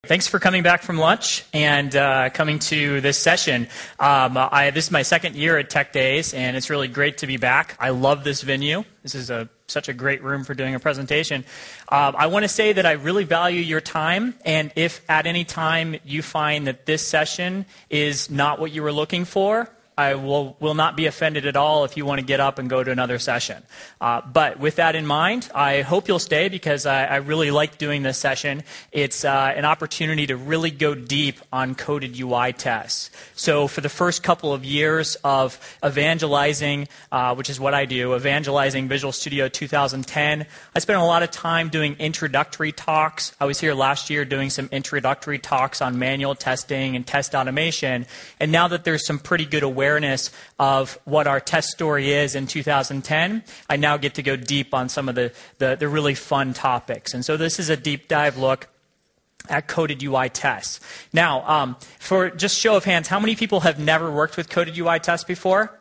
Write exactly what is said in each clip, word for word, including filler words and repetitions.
Thanks for coming back from lunch and uh, coming to this session. Um, I, this is my second year at Tech Days, and it's really great to be back. I love this venue. This is a, such a great room for doing a presentation. Um, I want to say that I really value your time, and if at any time you find that this session is not what you were looking for, I will, will not be offended at all if you want to get up and go to another session. Uh, but with that in mind, I hope you'll stay because I, I really like doing this session. It's uh, an opportunity to really go deep on coded U I tests. So for the first couple of years of evangelizing, uh, which is what I do, evangelizing Visual Studio two thousand ten, I spent a lot of time doing introductory talks. I was here last year doing some introductory talks on manual testing and test automation. And now that there's some pretty good awareness awareness of what our test story is in two thousand ten, I now get to go deep on some of the, the, the really fun topics. And so this is a deep dive look at coded U I tests. Now, um, for just show of hands, how many people have never worked with coded U I tests before?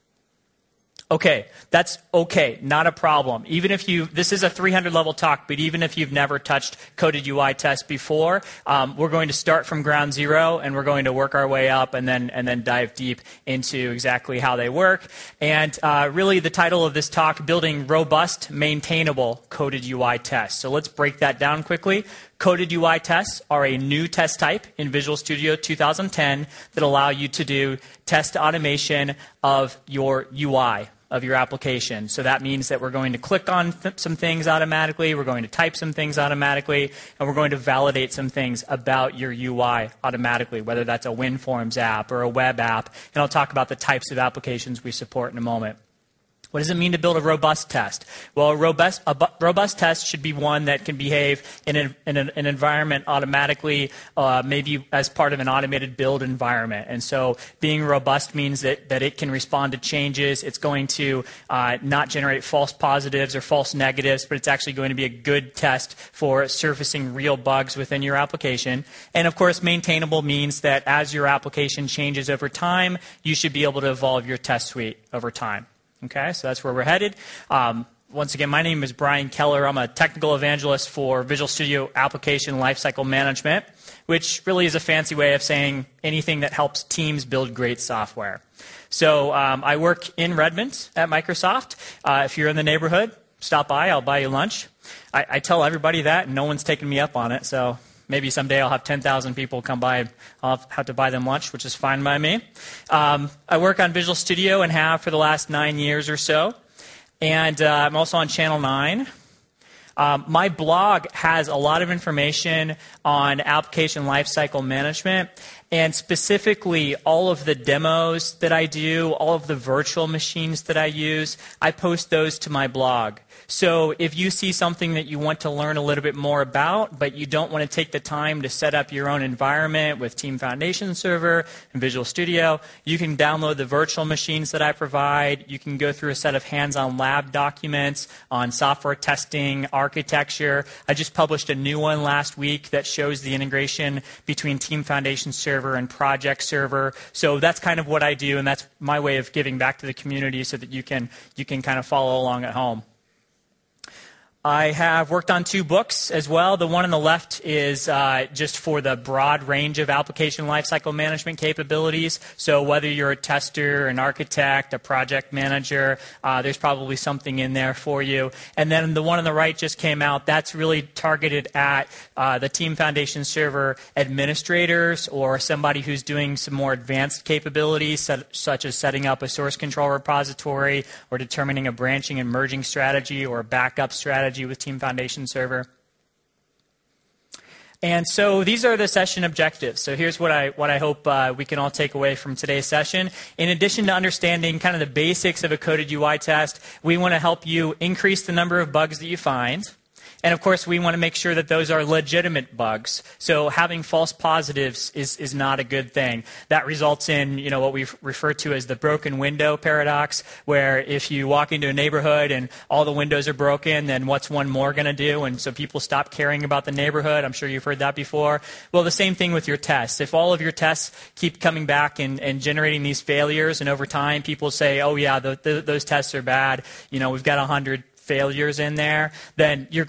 Okay, that's okay, not a problem. Even if you, this is a three hundred level talk, but even if you've never touched coded U I tests before, um, we're going to start from ground zero and we're going to work our way up and then and then dive deep into exactly how they work. And uh, really the title of this talk, Building Robust, Maintainable Coded U I Tests. So let's break that down quickly. Coded U I tests are a new test type in Visual Studio two thousand ten that allow you to do test automation of your U I, of your application. So that means that we're going to click on th- some things automatically, we're going to type some things automatically, and we're going to validate some things about your U I automatically, whether that's a WinForms app or a web app. And I'll talk about the types of applications we support in a moment. What does it mean to build a robust test? Well, a robust, a bu- robust test should be one that can behave in, a, in an, an environment automatically, uh, maybe as part of an automated build environment. And so being robust means that, that it can respond to changes. It's going to uh, not generate false positives or false negatives, but it's actually going to be a good test for surfacing real bugs within your application. And of course, maintainable means that as your application changes over time, you should be able to evolve your test suite over time. Okay, so that's where we're headed. Um, once again, my name is Brian Keller. I'm a technical evangelist for Visual Studio Application Lifecycle Management, which really is a fancy way of saying anything that helps teams build great software. So um, I work in Redmond at Microsoft. Uh, if you're in the neighborhood, stop by. I'll buy you lunch. I, I tell everybody that, and no one's taken me up on it, so maybe someday I'll have ten thousand people come by and I'll have to buy them lunch, which is fine by me. Um, I work on Visual Studio and have for the last nine years or so. And uh, I'm also on Channel nine. Um, my blog has a lot of information on application lifecycle management, and specifically all of the demos that I do, all of the virtual machines that I use, I post those to my blog. So if you see something that you want to learn a little bit more about, but you don't want to take the time to set up your own environment with Team Foundation Server and Visual Studio, you can download the virtual machines that I provide. You can go through a set of hands-on lab documents on software testing, architecture. I just published a new one last week that shows the integration between Team Foundation Server and Project Server. So that's kind of what I do, and that's my way of giving back to the community so that you can you can kind of follow along at home. I have worked on two books as well. The one on the left is uh, just for the broad range of application lifecycle management capabilities. So whether you're a tester, an architect, a project manager, uh, there's probably something in there for you. And then the one on the right just came out. That's really targeted at uh, the Team Foundation Server administrators or somebody who's doing some more advanced capabilities, such as setting up a source control repository or determining a branching and merging strategy or a backup strategy with Team Foundation Server. And so these are the session objectives. So here's what I what I hope uh, we can all take away from today's session. In addition to understanding kind of the basics of a coded U I test, we want to help you increase the number of bugs that you find. And of course, we want to make sure that those are legitimate bugs. So having false positives is, is not a good thing. That results in, you know, what we refer to as the broken window paradox, where if you walk into a neighborhood and all the windows are broken, then what's one more going to do? And so people stop caring about the neighborhood. I'm sure you've heard that before. Well, the same thing with your tests. If all of your tests keep coming back and, and generating these failures, and over time people say, oh yeah, the, the, those tests are bad, you know, we've got one hundred failures in there, then you're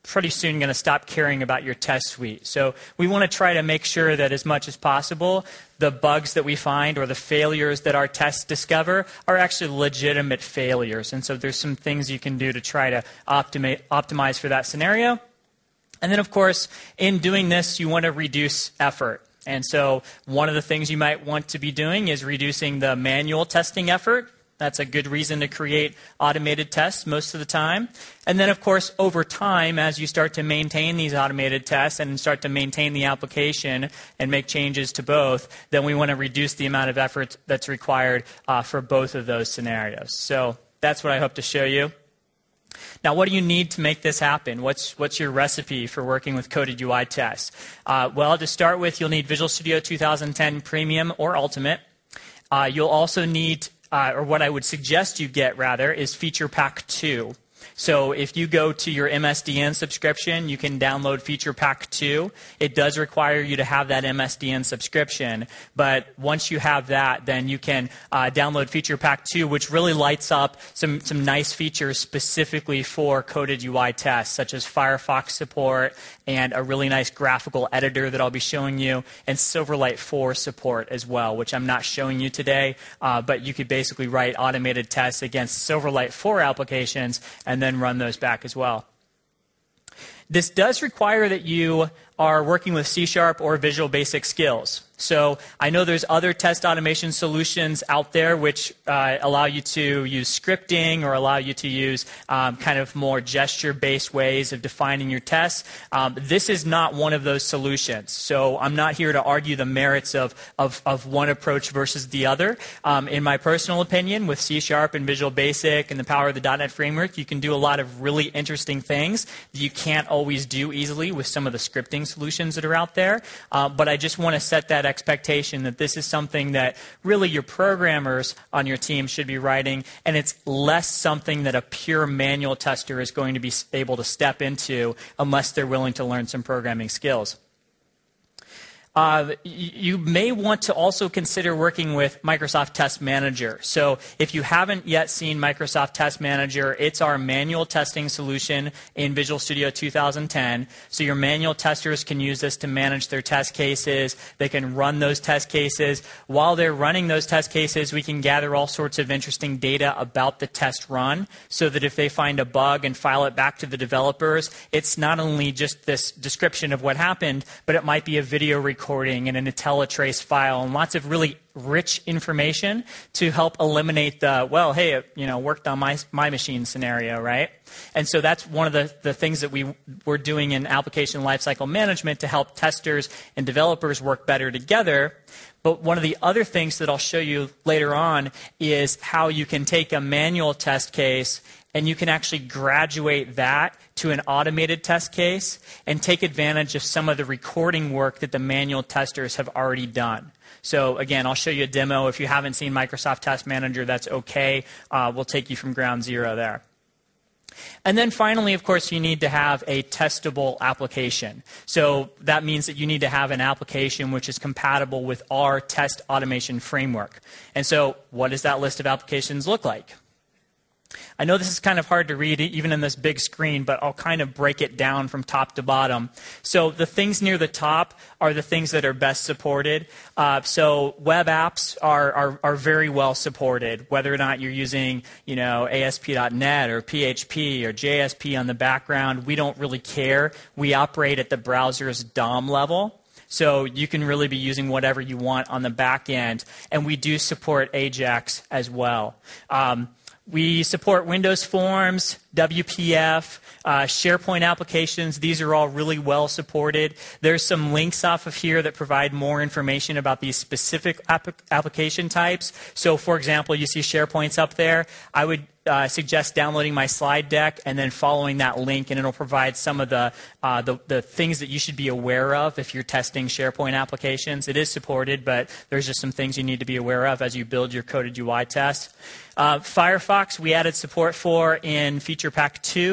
pretty soon going to stop caring about your test suite. So we want to try to make sure that as much as possible, the bugs that we find or the failures that our tests discover are actually legitimate failures. And so there's some things you can do to try to optimi- optimize for that scenario. And then, of course, in doing this, you want to reduce effort. And so one of the things you might want to be doing is reducing the manual testing effort. That's a good reason to create automated tests most of the time. And then, of course, over time, as you start to maintain these automated tests and start to maintain the application and make changes to both, then we want to reduce the amount of effort that's required uh, for both of those scenarios. So that's what I hope to show you. Now, what do you need to make this happen? What's, what's your recipe for working with coded U I tests? Uh, well, to start with, you'll need Visual Studio two thousand ten Premium or Ultimate. Uh, you'll also need Uh, or what I would suggest you get, rather, is Feature Pack two. So if you go to your M S D N subscription, you can download Feature Pack two. It does require you to have that M S D N subscription, but once you have that, then you can uh, download Feature Pack two, which really lights up some, some nice features specifically for coded U I tests, such as Firefox support and a really nice graphical editor that I'll be showing you, and Silverlight four support as well, which I'm not showing you today, uh, but you could basically write automated tests against Silverlight four applications and then run those back as well. This does require that you are working with C Sharp or Visual Basic skills. So I know there's other test automation solutions out there which uh, allow you to use scripting or allow you to use um, kind of more gesture-based ways of defining your tests. Um, this is not one of those solutions. So I'm not here to argue the merits of, of, of one approach versus the other. Um, in my personal opinion, with C Sharp and Visual Basic and the power of the dot net framework, you can do a lot of really interesting things that you can't always do easily with some of the scripting solutions that are out there. Uh, but I just want to set that expectation that this is something that really your programmers on your team should be writing, and it's less something that a pure manual tester is going to be able to step into unless they're willing to learn some programming skills. Uh, you may want to also consider working with Microsoft Test Manager. So if you haven't yet seen Microsoft Test Manager, it's our manual testing solution in Visual Studio two thousand ten. So your manual testers can use this to manage their test cases. They can run those test cases. While they're running those test cases, we can gather all sorts of interesting data about the test run so that if they find a bug and file it back to the developers, it's not only just this description of what happened, but it might be a video recording recording and an IntelliTrace file and lots of really rich information to help eliminate the, well, hey, it, you know, worked on my, my machine scenario, right? And so that's one of the, the things that we were doing in application lifecycle management to help testers and developers work better together. But one of the other things that I'll show you later on is how you can take a manual test case and you can actually graduate that to an automated test case and take advantage of some of the recording work that the manual testers have already done. So again, I'll show you a demo. If you haven't seen Microsoft Test Manager, that's okay. Uh, we'll take you from ground zero there. And then finally, of course, you need to have a testable application. So that means that you need to have an application which is compatible with our test automation framework. And so what does that list of applications look like? I know this is kind of hard to read even in this big screen, but I'll kind of break it down from top to bottom. So the things near the top are the things that are best supported. Uh, so web apps are, are, are very well supported, whether or not you're using, you know, A S P dot net or P H P or J S P on the background. We don't really care. We operate at the browser's D O M level. So you can really be using whatever you want on the back end. And we do support Ajax as well. Um, We support Windows Forms, W P F, uh, SharePoint applications. These are all really well supported. There's some links off of here that provide more information about these specific app application types. So, for example, you see SharePoint's up there. I would uh, suggest downloading my slide deck and then following that link, and it'll provide some of the, uh, the, the things that you should be aware of if you're testing SharePoint applications. It is supported, but there's just some things you need to be aware of as you build your coded U I test. Uh, Firefox, we added support for in Feature Pack two.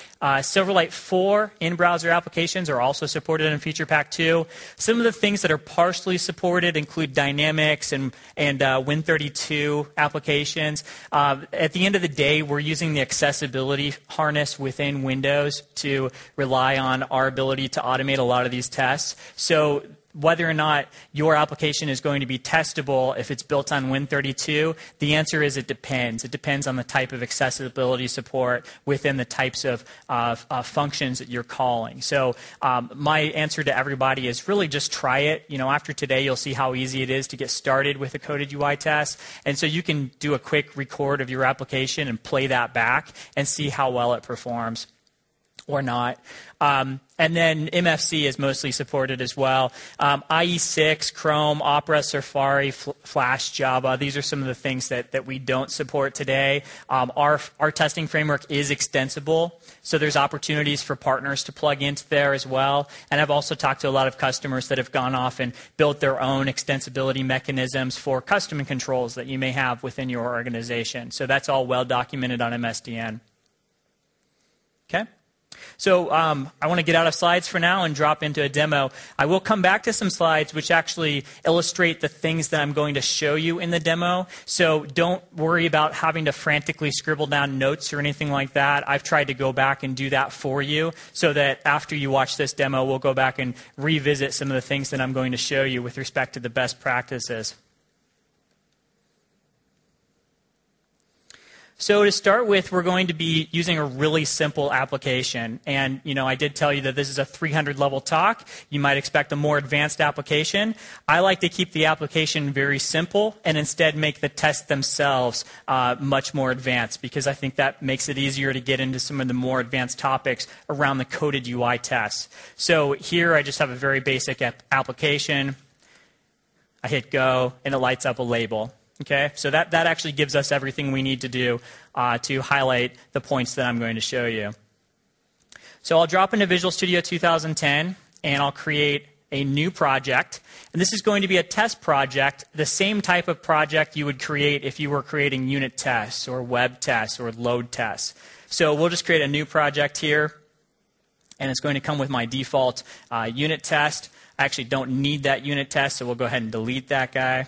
Uh, Silverlight four in-browser applications are also supported in Feature Pack two. Some of the things that are partially supported include Dynamics and, and uh, Win thirty-two applications. Uh, at the end of the day, we're using the accessibility harness within Windows to rely on our ability to automate a lot of these tests. So whether or not your application is going to be testable if it's built on Win thirty-two, the answer is it depends. It depends on the type of accessibility support within the types of uh, uh, functions that you're calling. So um, my answer to everybody is really just try it. You know, after today, you'll see how easy it is to get started with a coded U I test. And so you can do a quick record of your application and play that back and see how well it performs or not. Um, and then M F C is mostly supported as well. Um, I E six, Chrome, Opera, Safari, F Flash, Java, these are some of the things that, that we don't support today. Um, our, our testing framework is extensible, so there's opportunities for partners to plug into there as well. And I've also talked to a lot of customers that have gone off and built their own extensibility mechanisms for custom controls that you may have within your organization. So that's all well documented on M S D N. Okay? So um, I want to get out of slides for now and drop into a demo. I will come back to some slides which actually illustrate the things that I'm going to show you in the demo. So don't worry about having to frantically scribble down notes or anything like that. I've tried to go back and do that for you so that after you watch this demo, we'll go back and revisit some of the things that I'm going to show you with respect to the best practices. So to start with, we're going to be using a really simple application. And, you know, I did tell you that this is a three hundred level talk. You might expect a more advanced application. I like to keep the application very simple and instead make the tests themselves uh, much more advanced, because I think that makes it easier to get into some of the more advanced topics around the coded U I tests. So here I just have a very basic ap- application. I hit go, and it lights up a label. Okay, so that, that actually gives us everything we need to do uh, to highlight the points that I'm going to show you. So I'll drop into Visual Studio two thousand ten, and I'll create a new project. And this is going to be a test project, the same type of project you would create if you were creating unit tests or web tests or load tests. So we'll just create a new project here, and it's going to come with my default uh, unit test. I actually don't need that unit test, so we'll go ahead and delete that guy.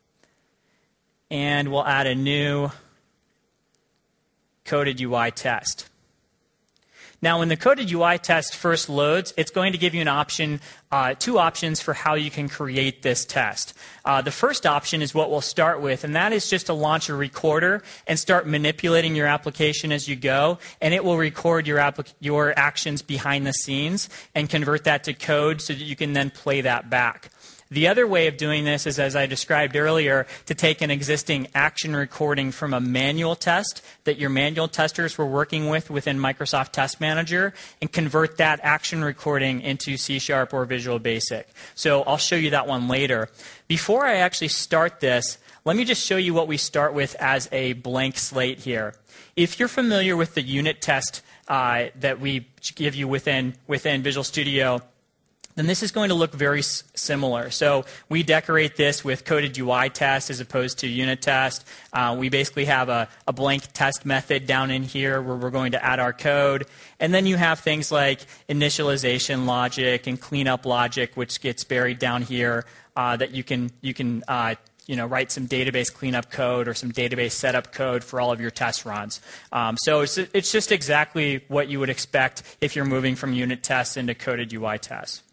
And we'll add a new coded U I test. Now, when the coded U I test first loads, it's going to give you an option, uh, two options for how you can create this test. Uh, the first option is what we'll start with, and that is just to launch a recorder and start manipulating your application as you go, and it will record your, applic- your actions behind the scenes and convert that to code so that you can then play that back. The other way of doing this is, as I described earlier, to take an existing action recording from a manual test that your manual testers were working with within Microsoft Test Manager and convert that action recording into C Sharp or Visual Basic. So I'll show you that one later. Before I actually start this, let me just show you what we start with as a blank slate here. If you're familiar with the unit test uh, that we give you within, within Visual Studio, then this is going to look very s- similar. So we decorate this with coded U I test as opposed to unit test. Uh, we basically have a, a blank test method down in here where we're going to add our code. And then you have things like initialization logic and cleanup logic, which gets buried down here uh, that you can, you can uh, you know, write some database cleanup code or some database setup code for all of your test runs. Um, so it's, it's just exactly what you would expect if you're moving from unit tests into coded U I tests.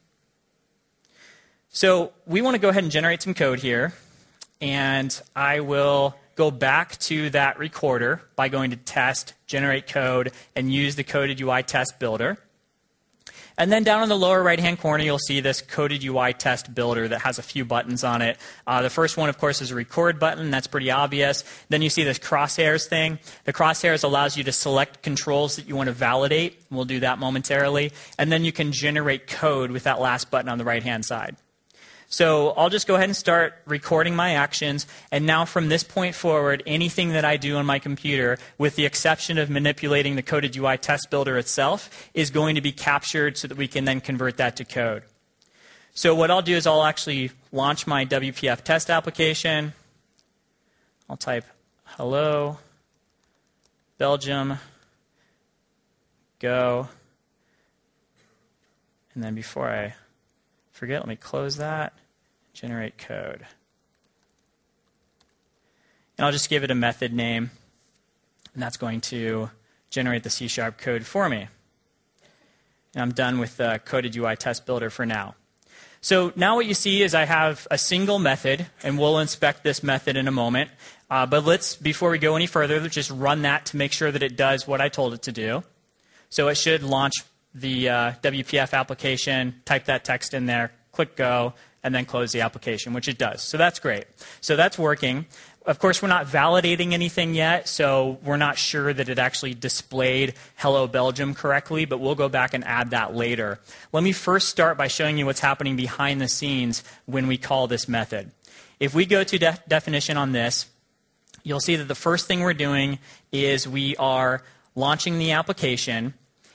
So we want to go ahead and generate some code here, and I will go back to that recorder by going to Test, Generate Code, and use the coded U I test builder. And then down in the lower right-hand corner, you'll see this coded U I test builder that has a few buttons on it. Uh, the first one, of course, is a record button. That's pretty obvious. Then you see this crosshairs thing. The crosshairs allows you to select controls that you want to validate. We'll do that momentarily. And then you can generate code with that last button on the right-hand side. So I'll just go ahead and start recording my actions, and now from this point forward, anything that I do on my computer, with the exception of manipulating the coded U I test builder itself, is going to be captured so that we can then convert that to code. So what I'll do is I'll actually launch my W P F test application. I'll type hello, Belgium, go. And then before I forget, let me close that, generate code. And I'll just give it a method name, and that's going to generate the C Sharp code for me. And I'm done with the Coded U I Test Builder for now. So now what you see is I have a single method, and we'll inspect this method in a moment. Uh, but let's, before we go any further, let's just run that to make sure that it does what I told it to do. So it should launch the uh, W P F application, type that text in there, click go, and then close the application, which it does. So that's great. So that's working. Of course, we're not validating anything yet, so we're not sure that it actually displayed Hello Belgium correctly, but we'll go back and add that later. Let me first start by showing you what's happening behind the scenes when we call this method. If we go to de- definition on this, you'll see that the first thing we're doing is we are launching the application,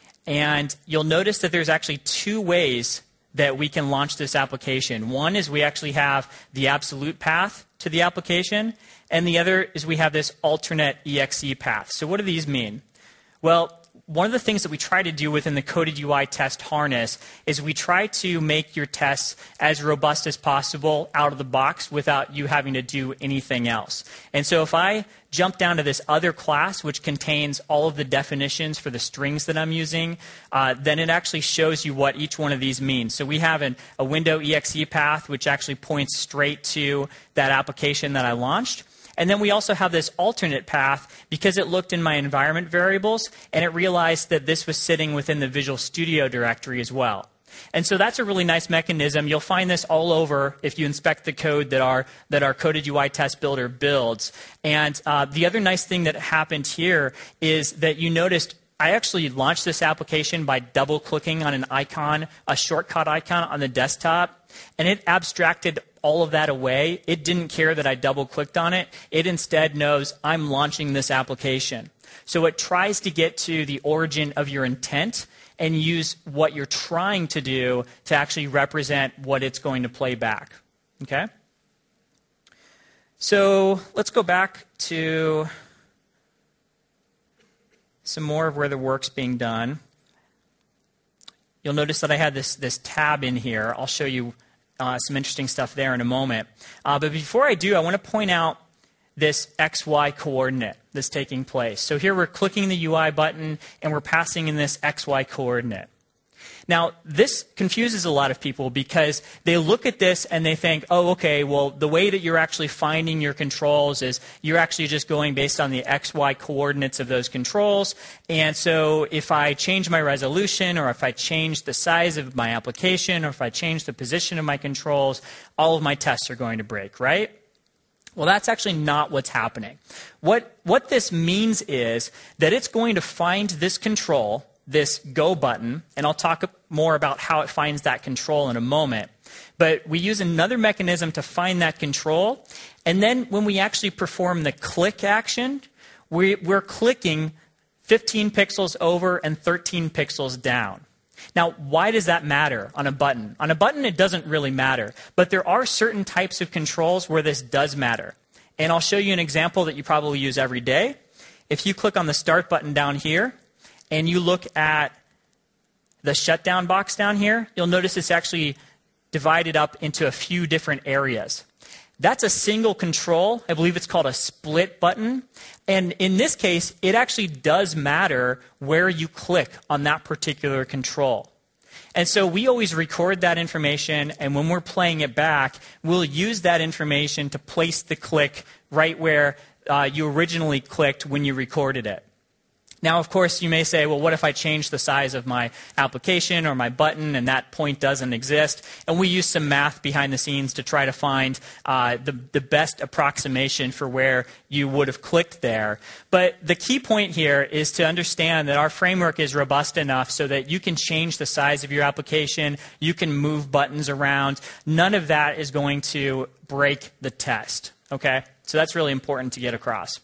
and you'll notice that there's actually two ways that we can launch this application. One is we actually have the absolute path to the application, and the other is we have this alternate E X E path. So what do these mean? Well, one of the things that we try to do within the Coded U I test harness is we try to make your tests as robust as possible out of the box without you having to do anything else. And so if I jump down to this other class, which contains all of the definitions for the strings that I'm using, uh, then it actually shows you what each one of these means. So we have an, a window E X E path, which actually points straight to that application that I launched. And then we also have this alternate path because it looked in my environment variables and it realized that this was sitting within the Visual Studio directory as well. And so that's a really nice mechanism. You'll find this all over if you inspect the code that our, that our Coded U I Test Builder builds. And uh, the other nice thing that happened here is that you noticed I actually launched this application by double-clicking on an icon, a shortcut icon on the desktop, and it abstracted all of that away. It didn't care that I double-clicked on it. It instead knows I'm launching this application. So it tries to get to the origin of your intent and use what you're trying to do to actually represent what it's going to play back. Okay? So let's go back to some more of where the work's being done. You'll notice that I had this, this tab in here. I'll show you uh, some interesting stuff there in a moment. Uh, but before I do, I want to point out this X Y coordinate that's taking place. So here we're clicking the U I button, and we're passing in this X Y coordinate. Now, this confuses a lot of people because they look at this and they think, oh, okay, well, the way that you're actually finding your controls is you're actually just going based on the X Y coordinates of those controls. And so if I change my resolution or if I change the size of my application or if I change the position of my controls, all of my tests are going to break, right? Well, that's actually not what's happening. What, what this means is that it's going to find this control, this go button, and I'll talk more about how it finds that control in a moment. But we use another mechanism to find that control, and then when we actually perform the click action, we, we're clicking fifteen pixels over and thirteen pixels down. Now, why does that matter on a button? On a button, it doesn't really matter, but there are certain types of controls where this does matter. And I'll show you an example that you probably use every day. If you click on the Start button down here, and you look at the shutdown box down here, you'll notice it's actually divided up into a few different areas. That's a single control. I believe it's called a split button. And in this case, it actually does matter where you click on that particular control. And so we always record that information, and when we're playing it back, we'll use that information to place the click right where uh, you originally clicked when you recorded it. Now, of course, you may say, well, what if I change the size of my application or my button and that point doesn't exist? And we use some math behind the scenes to try to find uh, the, the best approximation for where you would have clicked there. But the key point here is to understand that our framework is robust enough so that you can change the size of your application, you can move buttons around. None of that is going to break the test. Okay? So that's really important to get across.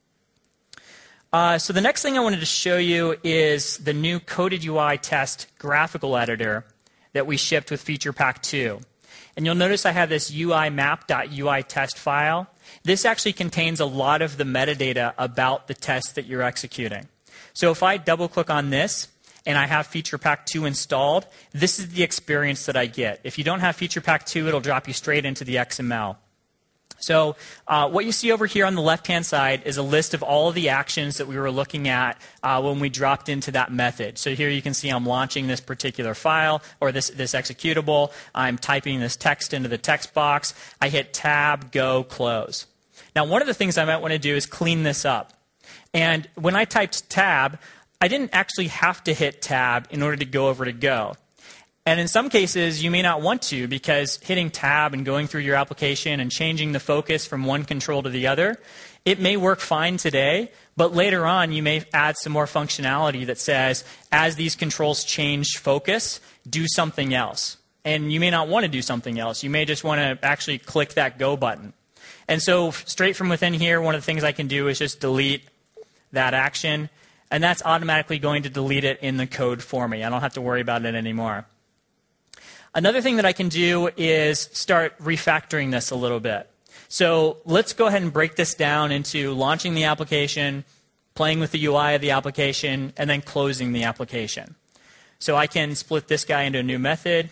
Uh, so the next thing I wanted to show you is the new Coded U I Test graphical editor that we shipped with Feature Pack two. And you'll notice I have this U I map.uitest file. This actually contains a lot of the metadata about the test that you're executing. So if I double-click on this, and I have Feature Pack two installed, this is the experience that I get. If you don't have Feature Pack two, it'll drop you straight into the X M L. So uh, what you see over here on the left-hand side is a list of all of the actions that we were looking at uh, when we dropped into that method. So here you can see I'm launching this particular file or this, this executable. I'm typing this text into the text box. I hit Tab, Go, Close. Now, one of the things I might want to do is clean this up. And when I typed Tab, I didn't actually have to hit Tab in order to go over to Go. And in some cases, you may not want to, because hitting Tab and going through your application and changing the focus from one control to the other, it may work fine today, but later on you may add some more functionality that says, as these controls change focus, do something else. And you may not want to do something else. You may just want to actually click that Go button. And so straight from within here, one of the things I can do is just delete that action, and that's automatically going to delete it in the code for me. I don't have to worry about it anymore. Another thing that I can do is start refactoring this a little bit. So let's go ahead and break this down into launching the application, playing with the U I of the application, and then closing the application. So I can split this guy into a new method,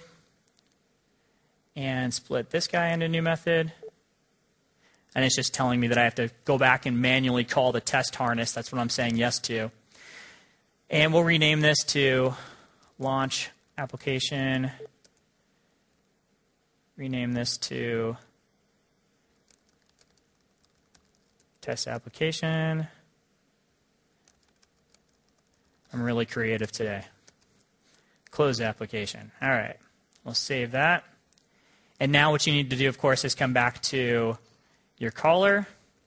and split this guy into a new method. And it's just telling me that I have to go back and manually call the test harness. That's what I'm saying yes to. And we'll rename this to launch application. Rename this to test application. I'm really creative today. Close application. All right, we'll save that. And now what you need to do, of course, is come back to your caller.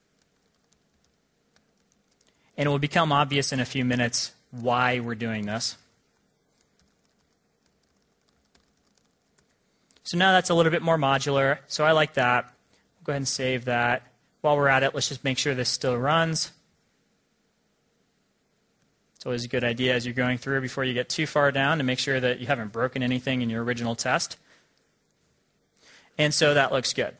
And it will become obvious in a few minutes why we're doing this. So now that's a little bit more modular, so I like that. We'll go ahead and save that. While we're at it, let's just make sure this still runs. It's always a good idea as you're going through before you get too far down to make sure that you haven't broken anything in your original test. And so that looks good.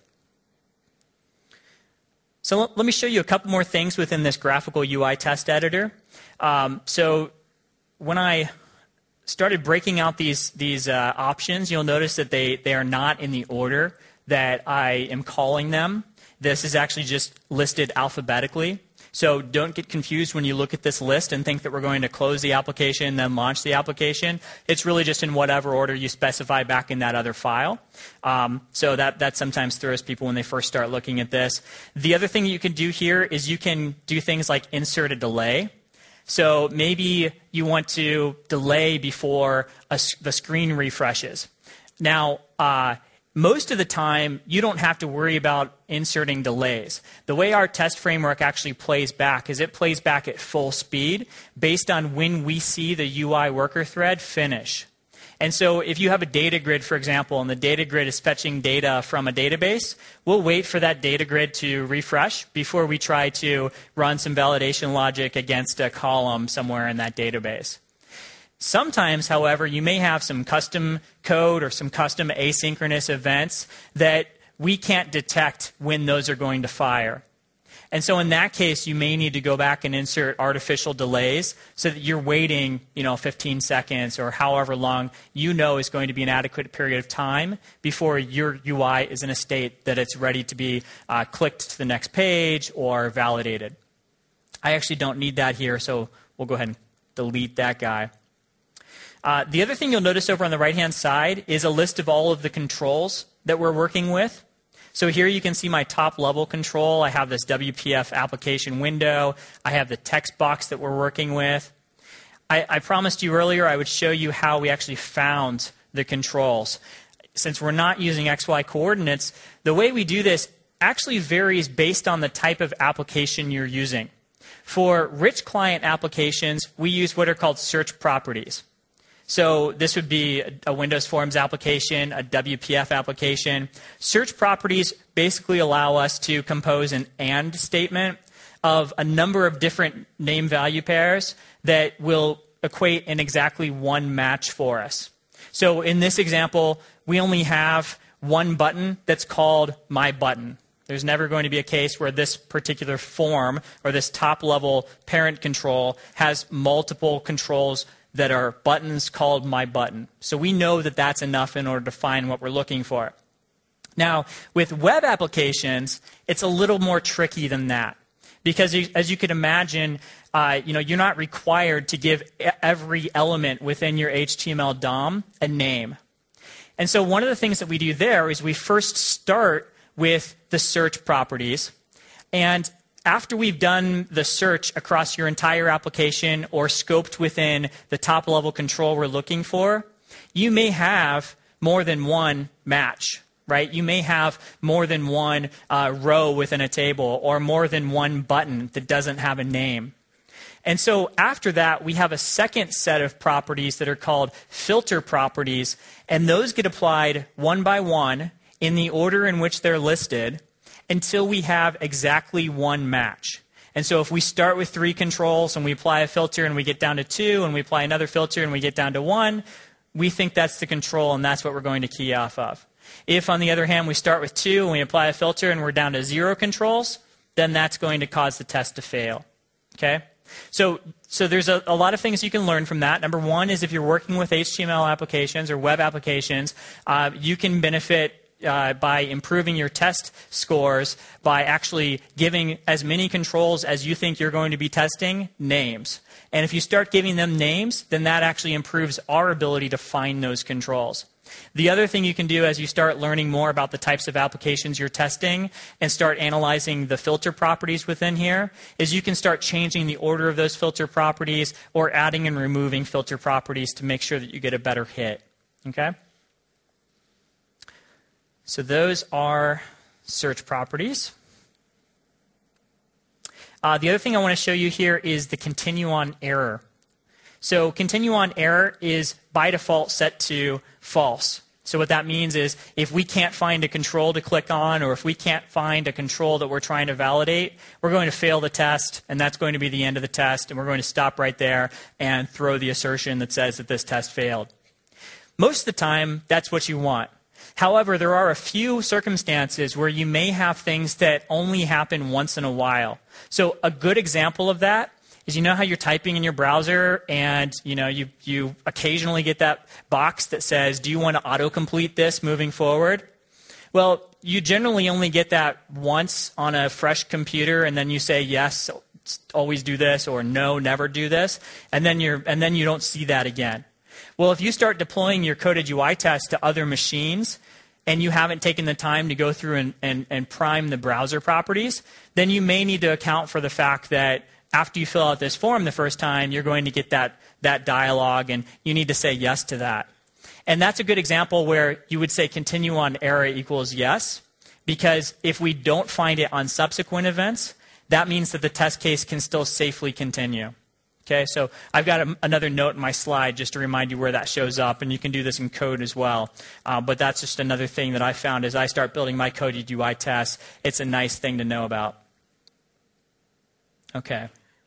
So let me show you a couple more things within this graphical U I test editor. Um, so when I started breaking out these these uh, options, you'll notice that they, they are not in the order that I am calling them. This is actually just listed alphabetically. So don't get confused when you look at this list and think that we're going to close the application, then launch the application. It's really just in whatever order you specify back in that other file. Um, so that, that sometimes throws people when they first start looking at this. The other thing you can do here is you can do things like insert a delay. So maybe you want to delay before a, the screen refreshes. Now, uh, most of the time, you don't have to worry about inserting delays. The way our test framework actually plays back is it plays back at full speed based on when we see the U I worker thread finish. And so if you have a data grid, for example, and the data grid is fetching data from a database, we'll wait for that data grid to refresh before we try to run some validation logic against a column somewhere in that database. Sometimes, however, you may have some custom code or some custom asynchronous events that we can't detect when those are going to fire. And so in that case, you may need to go back and insert artificial delays so that you're waiting, you know, fifteen seconds or however long you know is going to be an adequate period of time before your U I is in a state that it's ready to be uh, clicked to the next page or validated. I actually don't need that here, so we'll go ahead and delete that guy. Uh, the other thing you'll notice over on the right-hand side is a list of all of the controls that we're working with. So here you can see my top-level control. I have this W P F application window. I have the text box that we're working with. I, I promised you earlier I would show you how we actually found the controls. Since we're not using X Y coordinates, the way we do this actually varies based on the type of application you're using. For rich client applications, we use what are called search properties. So this would be a Windows Forms application, a W P F application. Search properties basically allow us to compose an AND statement of a number of different name-value pairs that will equate in exactly one match for us. So in this example, we only have one button that's called My Button. There's never going to be a case where this particular form or this top-level parent control has multiple controls that are buttons called my button. So we know that that's enough in order to find what we're looking for. Now, with web applications, it's a little more tricky than that. Because as you can imagine, uh, you know, you're not required to give every element within your H T M L D O M a name. And so one of the things that we do there is we first start with the search properties. And after we've done the search across your entire application or scoped within the top level control we're looking for, you may have more than one match. Right? You may have more than one uh, row within a table or more than one button that doesn't have a name. And so after that, we have a second set of properties that are called filter properties, and those get applied one by one in the order in which they're listed until we have exactly one match. And so if we start with three controls and we apply a filter and we get down to two and we apply another filter and we get down to one, we think that's the control and that's what we're going to key off of. If, on the other hand, we start with two and we apply a filter and we're down to zero controls, then that's going to cause the test to fail. Okay? So, so there's a, a lot of things you can learn from that. Number one is if you're working with H T M L applications or web applications, uh, you can benefit Uh, by improving your test scores by actually giving as many controls as you think you're going to be testing names. And if you start giving them names, then that actually improves our ability to find those controls. The other thing you can do as you start learning more about the types of applications you're testing and start analyzing the filter properties within here is you can start changing the order of those filter properties or adding and removing filter properties to make sure that you get a better hit. Okay? So those are search properties. Uh, the other thing I want to show you here is the continue on error. So continue on error is by default set to false. So what that means is if we can't find a control to click on or if we can't find a control that we're trying to validate, we're going to fail the test, and that's going to be the end of the test, and we're going to stop right there and throw the assertion that says that this test failed. Most of the time, that's what you want. However, there are a few circumstances where you may have things that only happen once in a while. So a good example of that is, you know how you're typing in your browser and you know you, you occasionally get that box that says, do you want to autocomplete this moving forward? Well, you generally only get that once on a fresh computer, and then you say, yes, always do this, or no, never do this, and then you're and then you don't see that again. Well, if you start deploying your coded U I test to other machines and you haven't taken the time to go through and, and, and prime the browser properties, then you may need to account for the fact that after you fill out this form the first time, you're going to get that, that dialogue, and you need to say yes to that. And that's a good example where you would say continue on error equals yes, because if we don't find it on subsequent events, that means that the test case can still safely continue. Okay, so I've got a, another note in my slide just to remind you where that shows up, and you can do this in code as well. Uh, but that's just another thing that I found as I start building my coded U I tests. It's a nice thing to know about. Okay.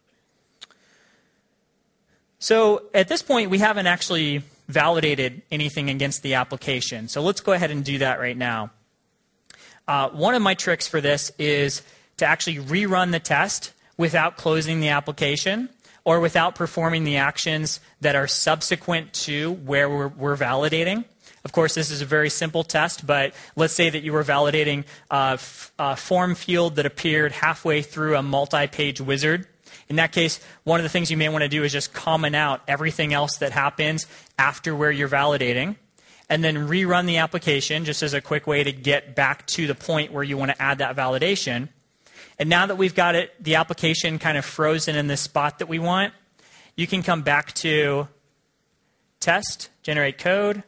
So at this point, we haven't actually validated anything against the application. So let's go ahead and do that right now. Uh, one of my tricks for this is to actually rerun the test without closing the application, or without performing the actions that are subsequent to where we're, we're validating. Of course, this is a very simple test, but let's say that you were validating a, a form field that appeared halfway through a multi-page wizard. In that case, one of the things you may want to do is just comment out everything else that happens after where you're validating, and then rerun the application just as a quick way to get back to the point where you want to add that validation. And now that we've got it, the application kind of frozen in the spot that we want, you can come back to test, generate code,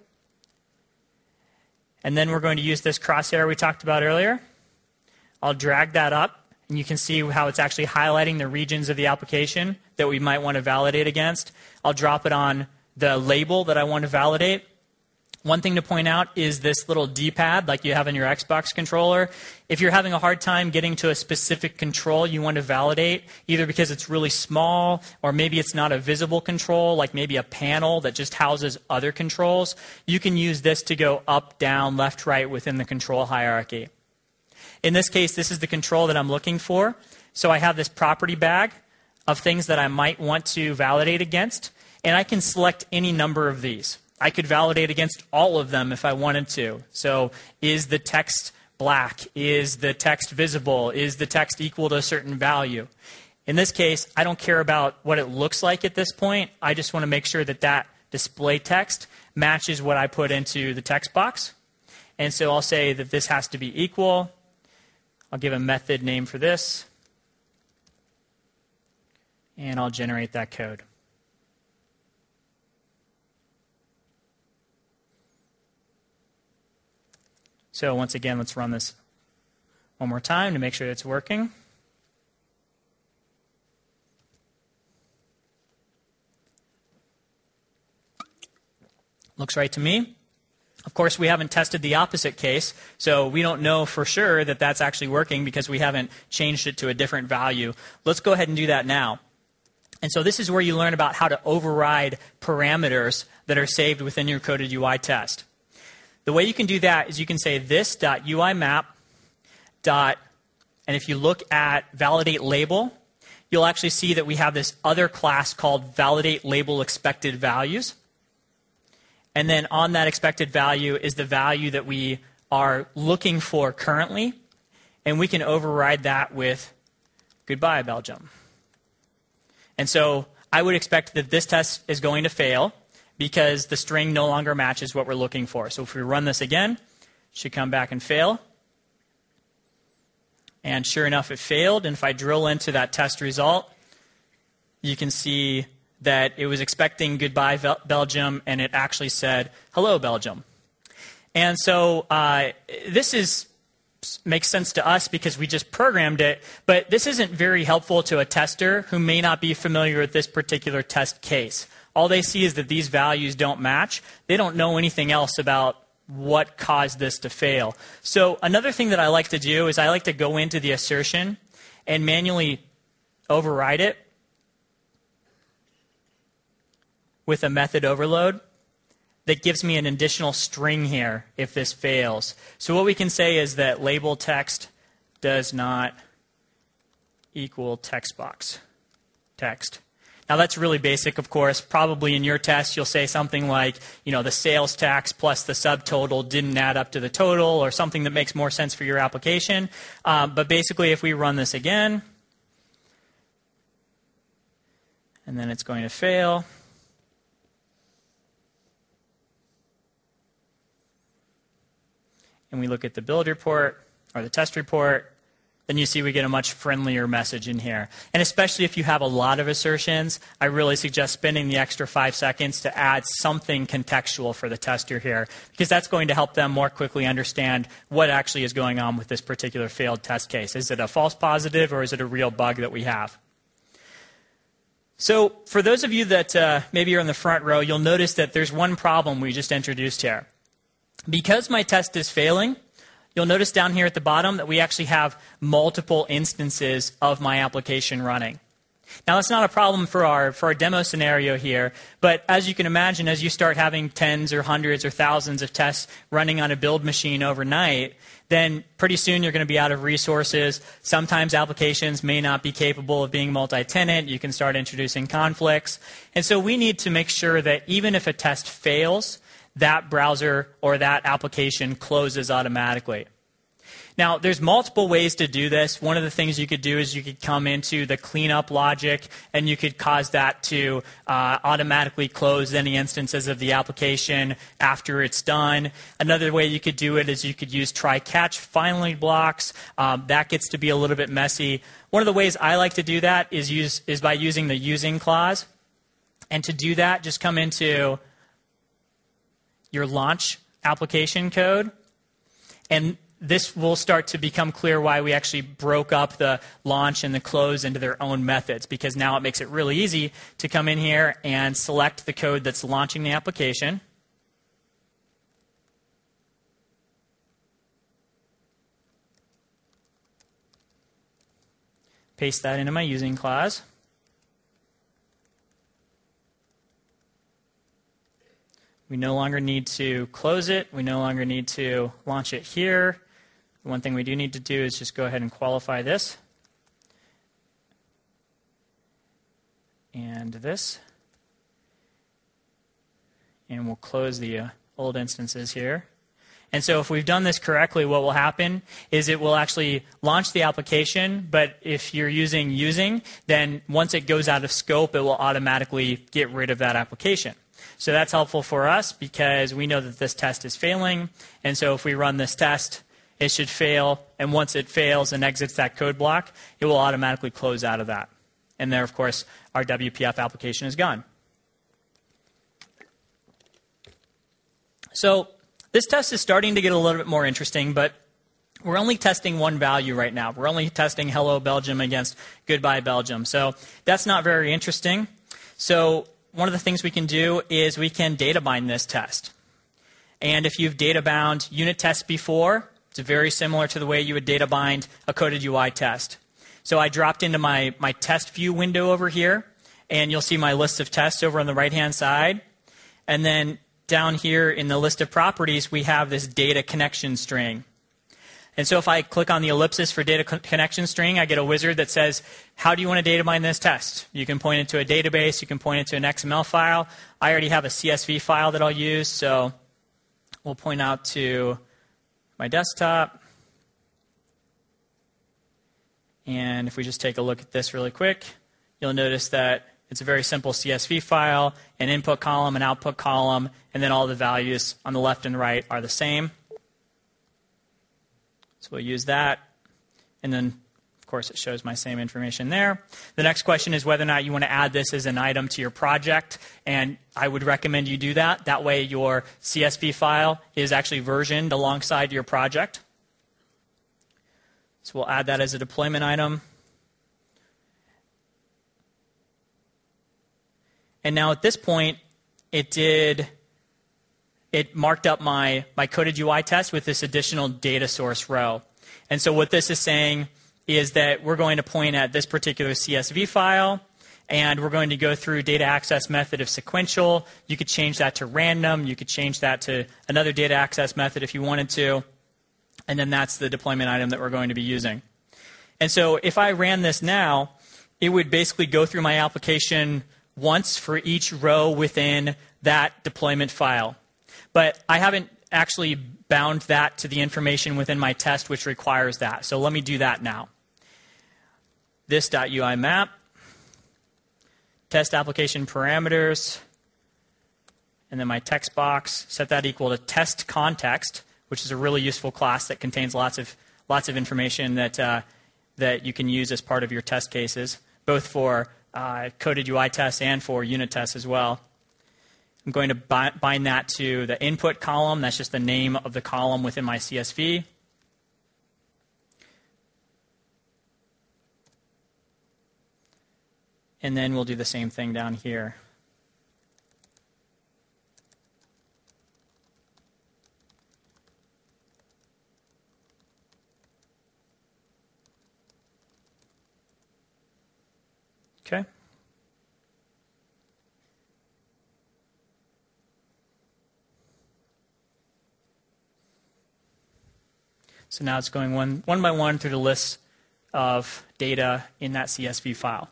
and then we're going to use this crosshair we talked about earlier. I'll drag that up, and you can see how it's actually highlighting the regions of the application that we might want to validate against. I'll drop it on the label that I want to validate. One thing to point out is this little D-pad like you have in your Xbox controller. If you're having a hard time getting to a specific control you want to validate, either because it's really small or maybe it's not a visible control, like maybe a panel that just houses other controls, you can use this to go up, down, left, right within the control hierarchy. In this case, this is the control that I'm looking for. So I have this property bag of things that I might want to validate against. And I can select any number of these. I could validate against all of them if I wanted to. So is the text black? Is the text visible? Is the text equal to a certain value? In this case, I don't care about what it looks like at this point. I just want to make sure that that display text matches what I put into the text box. And so I'll say that this has to be equal. I'll give a method name for this. And I'll generate that code. So once again, let's run this one more time to make sure it's working. Looks right to me. Of course, we haven't tested the opposite case, so we don't know for sure that that's actually working because we haven't changed it to a different value. Let's go ahead and do that now. And so this is where you learn about how to override parameters that are saved within your coded U I test. The way you can do that is you can say this.uimap dot, and if you look at validate label, you'll actually see that we have this other class called validate label expected values. And then on that expected value is the value that we are looking for currently, and we can override that with goodbye Belgium. And so I would expect that this test is going to fail because the string no longer matches what we're looking for. So if we run this again, it should come back and fail. And sure enough, it failed. And if I drill into that test result, you can see that it was expecting goodbye Belgium, and it actually said hello Belgium. And so uh, this is makes sense to us because we just programmed it, but this isn't very helpful to a tester who may not be familiar with this particular test case. All they see is that these values don't match. They don't know anything else about what caused this to fail. So another thing that I like to do is I like to go into the assertion and manually override it with a method overload that gives me an additional string here if this fails. So what we can say is that label text does not equal text box text. Now that's really basic, of course. Probably in your test you'll say something like, you know, the sales tax plus the subtotal didn't add up to the total, or something that makes more sense for your application. Uh, but basically if we run this again, and then it's going to fail. And we look at the build report or the test report, then you see we get a much friendlier message in here. And especially if you have a lot of assertions, I really suggest spending the extra five seconds to add something contextual for the tester here, because that's going to help them more quickly understand what actually is going on with this particular failed test case. Is it a false positive, or is it a real bug that we have? So for those of you that uh, maybe are in the front row, you'll notice that there's one problem we just introduced here. Because my test is failing, you'll notice down here at the bottom that we actually have multiple instances of my application running. Now, that's not a problem for our, for our demo scenario here, but as you can imagine, as you start having tens or hundreds or thousands of tests running on a build machine overnight, then pretty soon you're going to be out of resources. Sometimes applications may not be capable of being multi-tenant. You can start introducing conflicts. And so we need to make sure that even if a test fails, that browser or that application closes automatically. Now, there's multiple ways to do this. One of the things you could do is you could come into the cleanup logic, and you could cause that to uh, automatically close any instances of the application after it's done. Another way you could do it is you could use try-catch finally blocks. Um, that gets to be a little bit messy. One of the ways I like to do that is use is by using the using clause. And to do that, just come into your launch application code, and this will start to become clear why we actually broke up the launch and the close into their own methods, because now it makes it really easy to come in here and select the code that's launching the application. Paste that into my using clause. We no longer need to close it. We no longer need to launch it here. The one thing we do need to do is just go ahead and qualify this. And this. And we'll close the uh, old instances here. And so if we've done this correctly, what will happen is it will actually launch the application, but if you're using using, then once it goes out of scope, it will automatically get rid of that application. So that's helpful for us because we know that this test is failing, and so if we run this test, it should fail, and once it fails and exits that code block, it will automatically close out of that. And there, of course, our W P F application is gone. So this test is starting to get a little bit more interesting, but we're only testing one value right now. We're only testing hello Belgium against goodbye Belgium. So that's not very interesting. So one of the things we can do is we can data bind this test. And if you've data bound unit tests before, it's very similar to the way you would data bind a coded U I test. So I dropped into my, my test view window over here, and you'll see my list of tests over on the right-hand side. And then down here in the list of properties, we have this data connection string. And so if I click on the ellipsis for data co- connection string, I get a wizard that says, how do you want to data bind this test? You can point it to a database. You can point it to an X M L file. I already have a C S V file that I'll use, so we'll point out to my desktop. And if we just take a look at this really quick, you'll notice that it's a very simple C S V file, an input column, an output column, and then all the values on the left and right are the same. So we'll use that. And then, of course, it shows my same information there. The next question is whether or not you want to add this as an item to your project. And I would recommend you do that. That way your C S V file is actually versioned alongside your project. So we'll add that as a deployment item. And now at this point, it did, it marked up my, my coded U I test with this additional data source row. And so what this is saying is that we're going to point at this particular C S V file, and we're going to go through data access method of sequential. You could change that to random. You could change that to another data access method if you wanted to. And then that's the deployment item that we're going to be using. And so if I ran this now, it would basically go through my application once for each row within that deployment file. But I haven't actually bound that to the information within my test, which requires that. So let me do that now. This.ui map, test application parameters, and then my text box, set that equal to test context, which is a really useful class that contains lots of lots of information that uh, that you can use as part of your test cases, both for uh, coded U I tests and for unit tests as well. I'm going to bind that to the input column. That's just the name of the column within my C S V. And then we'll do the same thing down here. Okay. So now it's going one, one by one through the list of data in that C S V file.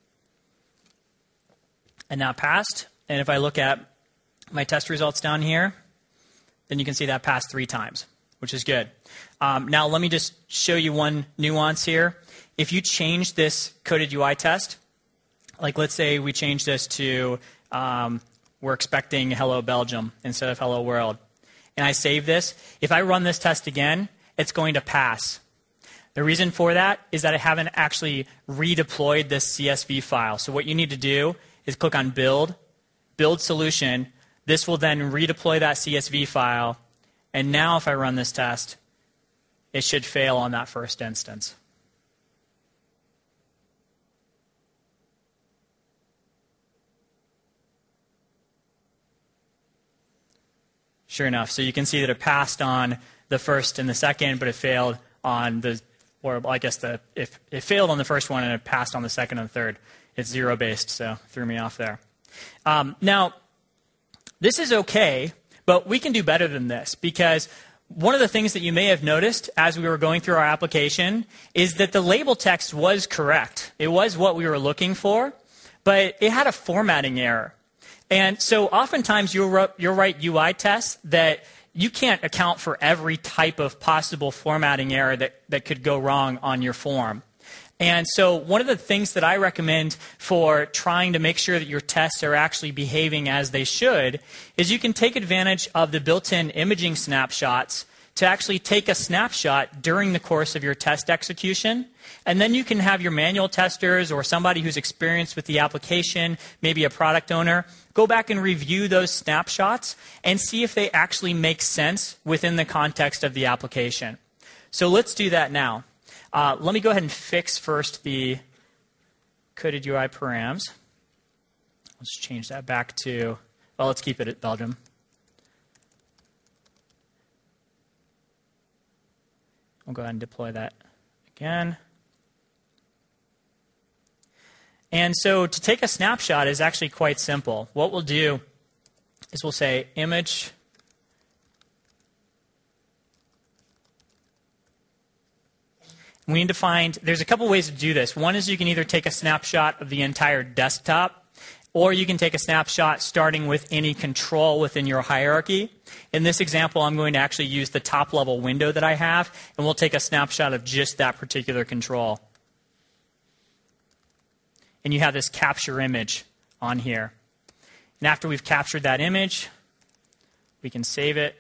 And now passed. And if I look at my test results down here, then you can see that passed three times, which is good. Um, now let me just show you one nuance here. If you change this coded U I test, like let's say we change this to um, we're expecting hello Belgium instead of hello world, and I save this, if I run this test again, it's going to pass. The reason for that is that I haven't actually redeployed this C S V file. So what you need to do is click on Build, Build Solution. This will then redeploy that C S V file. And now if I run this test, it should fail on that first instance. Sure enough. So you can see that it passed on the first and the second, but it failed on the, or I guess the, if it failed on the first one and it passed on the second and third. It's zero-based, so threw me off there. Um, now, this is okay, but we can do better than this, because one of the things that you may have noticed as we were going through our application is that the label text was correct. It was what we were looking for, but it had a formatting error. And so oftentimes you'll, you'll write U I tests that you can't account for every type of possible formatting error that, that could go wrong on your form. And so one of the things that I recommend for trying to make sure that your tests are actually behaving as they should is you can take advantage of the built-in imaging snapshots to actually take a snapshot during the course of your test execution. And then you can have your manual testers or somebody who's experienced with the application, maybe a product owner, go back and review those snapshots and see if they actually make sense within the context of the application. So let's do that now. Uh, let me go ahead and fix first the coded U I params. Let's change that back to, well, let's keep it at Belgium. We'll go ahead and deploy that again. And so to take a snapshot is actually quite simple. What we'll do is we'll say image we need to find, there's a couple ways to do this. One is you can either take a snapshot of the entire desktop, or you can take a snapshot starting with any control within your hierarchy. In this example, I'm going to actually use the top level window that I have, and we'll take a snapshot of just that particular control. And you have this capture image on here. And after we've captured that image, we can save it.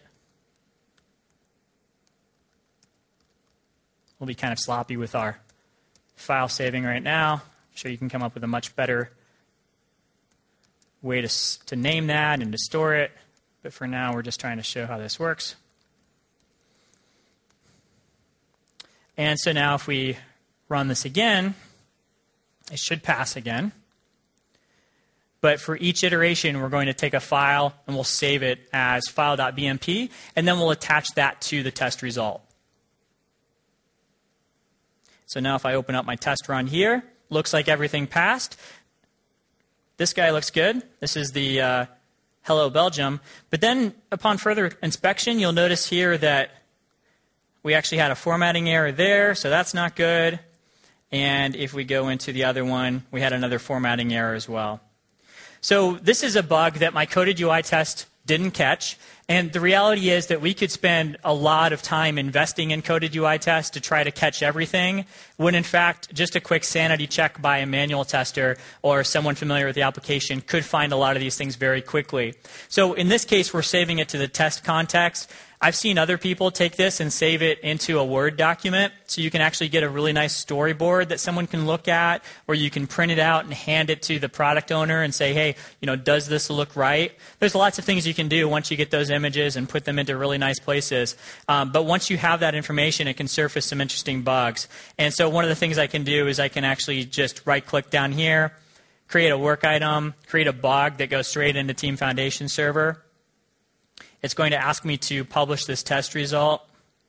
We'll be kind of sloppy with our file saving right now. I'm sure you can come up with a much better way to, to name that and to store it. But for now, we're just trying to show how this works. And so now if we run this again, it should pass again. But for each iteration, we're going to take a file and we'll save it as file.bmp, and then we'll attach that to the test result. So now if I open up my test run here, looks like everything passed. This guy looks good. This is the uh, Hello Belgium. But then upon further inspection, you'll notice here that we actually had a formatting error there, so that's not good. And if we go into the other one, we had another formatting error as well. So this is a bug that my coded U I test didn't catch. And the reality is that we could spend a lot of time investing in coded U I tests to try to catch everything, when in fact, just a quick sanity check by a manual tester or someone familiar with the application could find a lot of these things very quickly. So in this case, we're saving it to the test context. I've seen other people take this and save it into a Word document, so you can actually get a really nice storyboard that someone can look at, or you can print it out and hand it to the product owner and say, hey, you know, does this look right? There's lots of things you can do once you get those images and put them into really nice places. Um, but once you have that information, it can surface some interesting bugs. And so one of the things I can do is I can actually just right-click down here, create a work item, create a bug that goes straight into Team Foundation Server. It's going to ask me to publish this test result.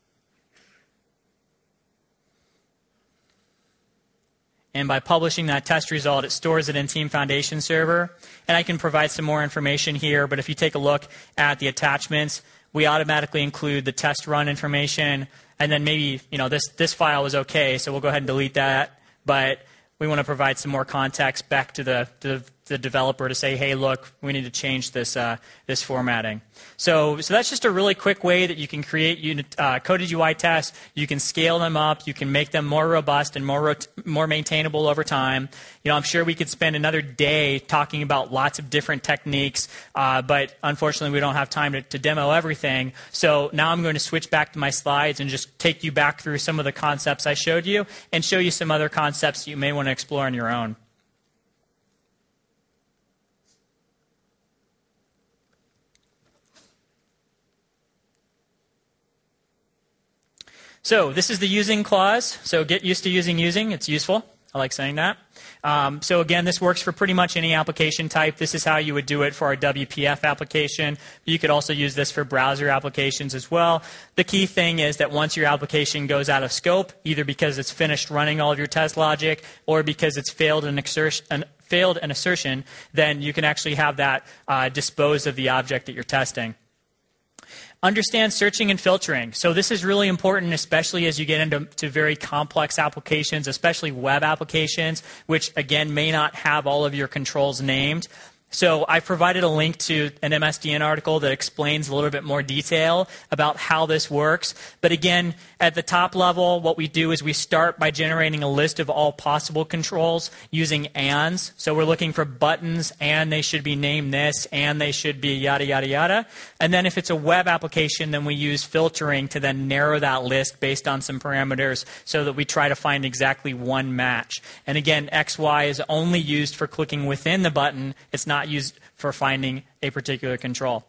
And by publishing that test result, it stores it in Team Foundation Server. And I can provide some more information here, but if you take a look at the attachments, we automatically include the test run information. And then maybe, you know, this, this file was okay, so we'll go ahead and delete that. But we want to provide some more context back to the, to the, the developer to say, hey, look, we need to change this, uh, this formatting. So, so that's just a really quick way that you can create unit, uh, coded U I tests. You can scale them up. You can make them more robust and more, rot- more maintainable over time. You know, I'm sure we could spend another day talking about lots of different techniques, uh, but unfortunately we don't have time to, to demo everything. So now I'm going to switch back to my slides and just take you back through some of the concepts I showed you and show you some other concepts you may want to explore on your own. So this is the using clause. So get used to using using. It's useful. I like saying that. Um, so again, this works for pretty much any application type. This is how you would do it for our W P F application. You could also use this for browser applications as well. The key thing is that once your application goes out of scope, either because it's finished running all of your test logic or because it's failed an assertion, an, failed an assertion, then you can actually have that uh, dispose of the object that you're testing. Understand searching and filtering. So this is really important, especially as you get into to very complex applications, especially web applications, which, again, may not have all of your controls named. So I provided a link to an M S D N article that explains a little bit more detail about how this works. But again, at the top level, what we do is we start by generating a list of all possible controls using ands. So we're looking for buttons, and they should be named this, and they should be yada, yada, yada. And then if it's a web application, then we use filtering to then narrow that list based on some parameters so that we try to find exactly one match. And again, X Y is only used for clicking within the button. It's not used for finding a particular control.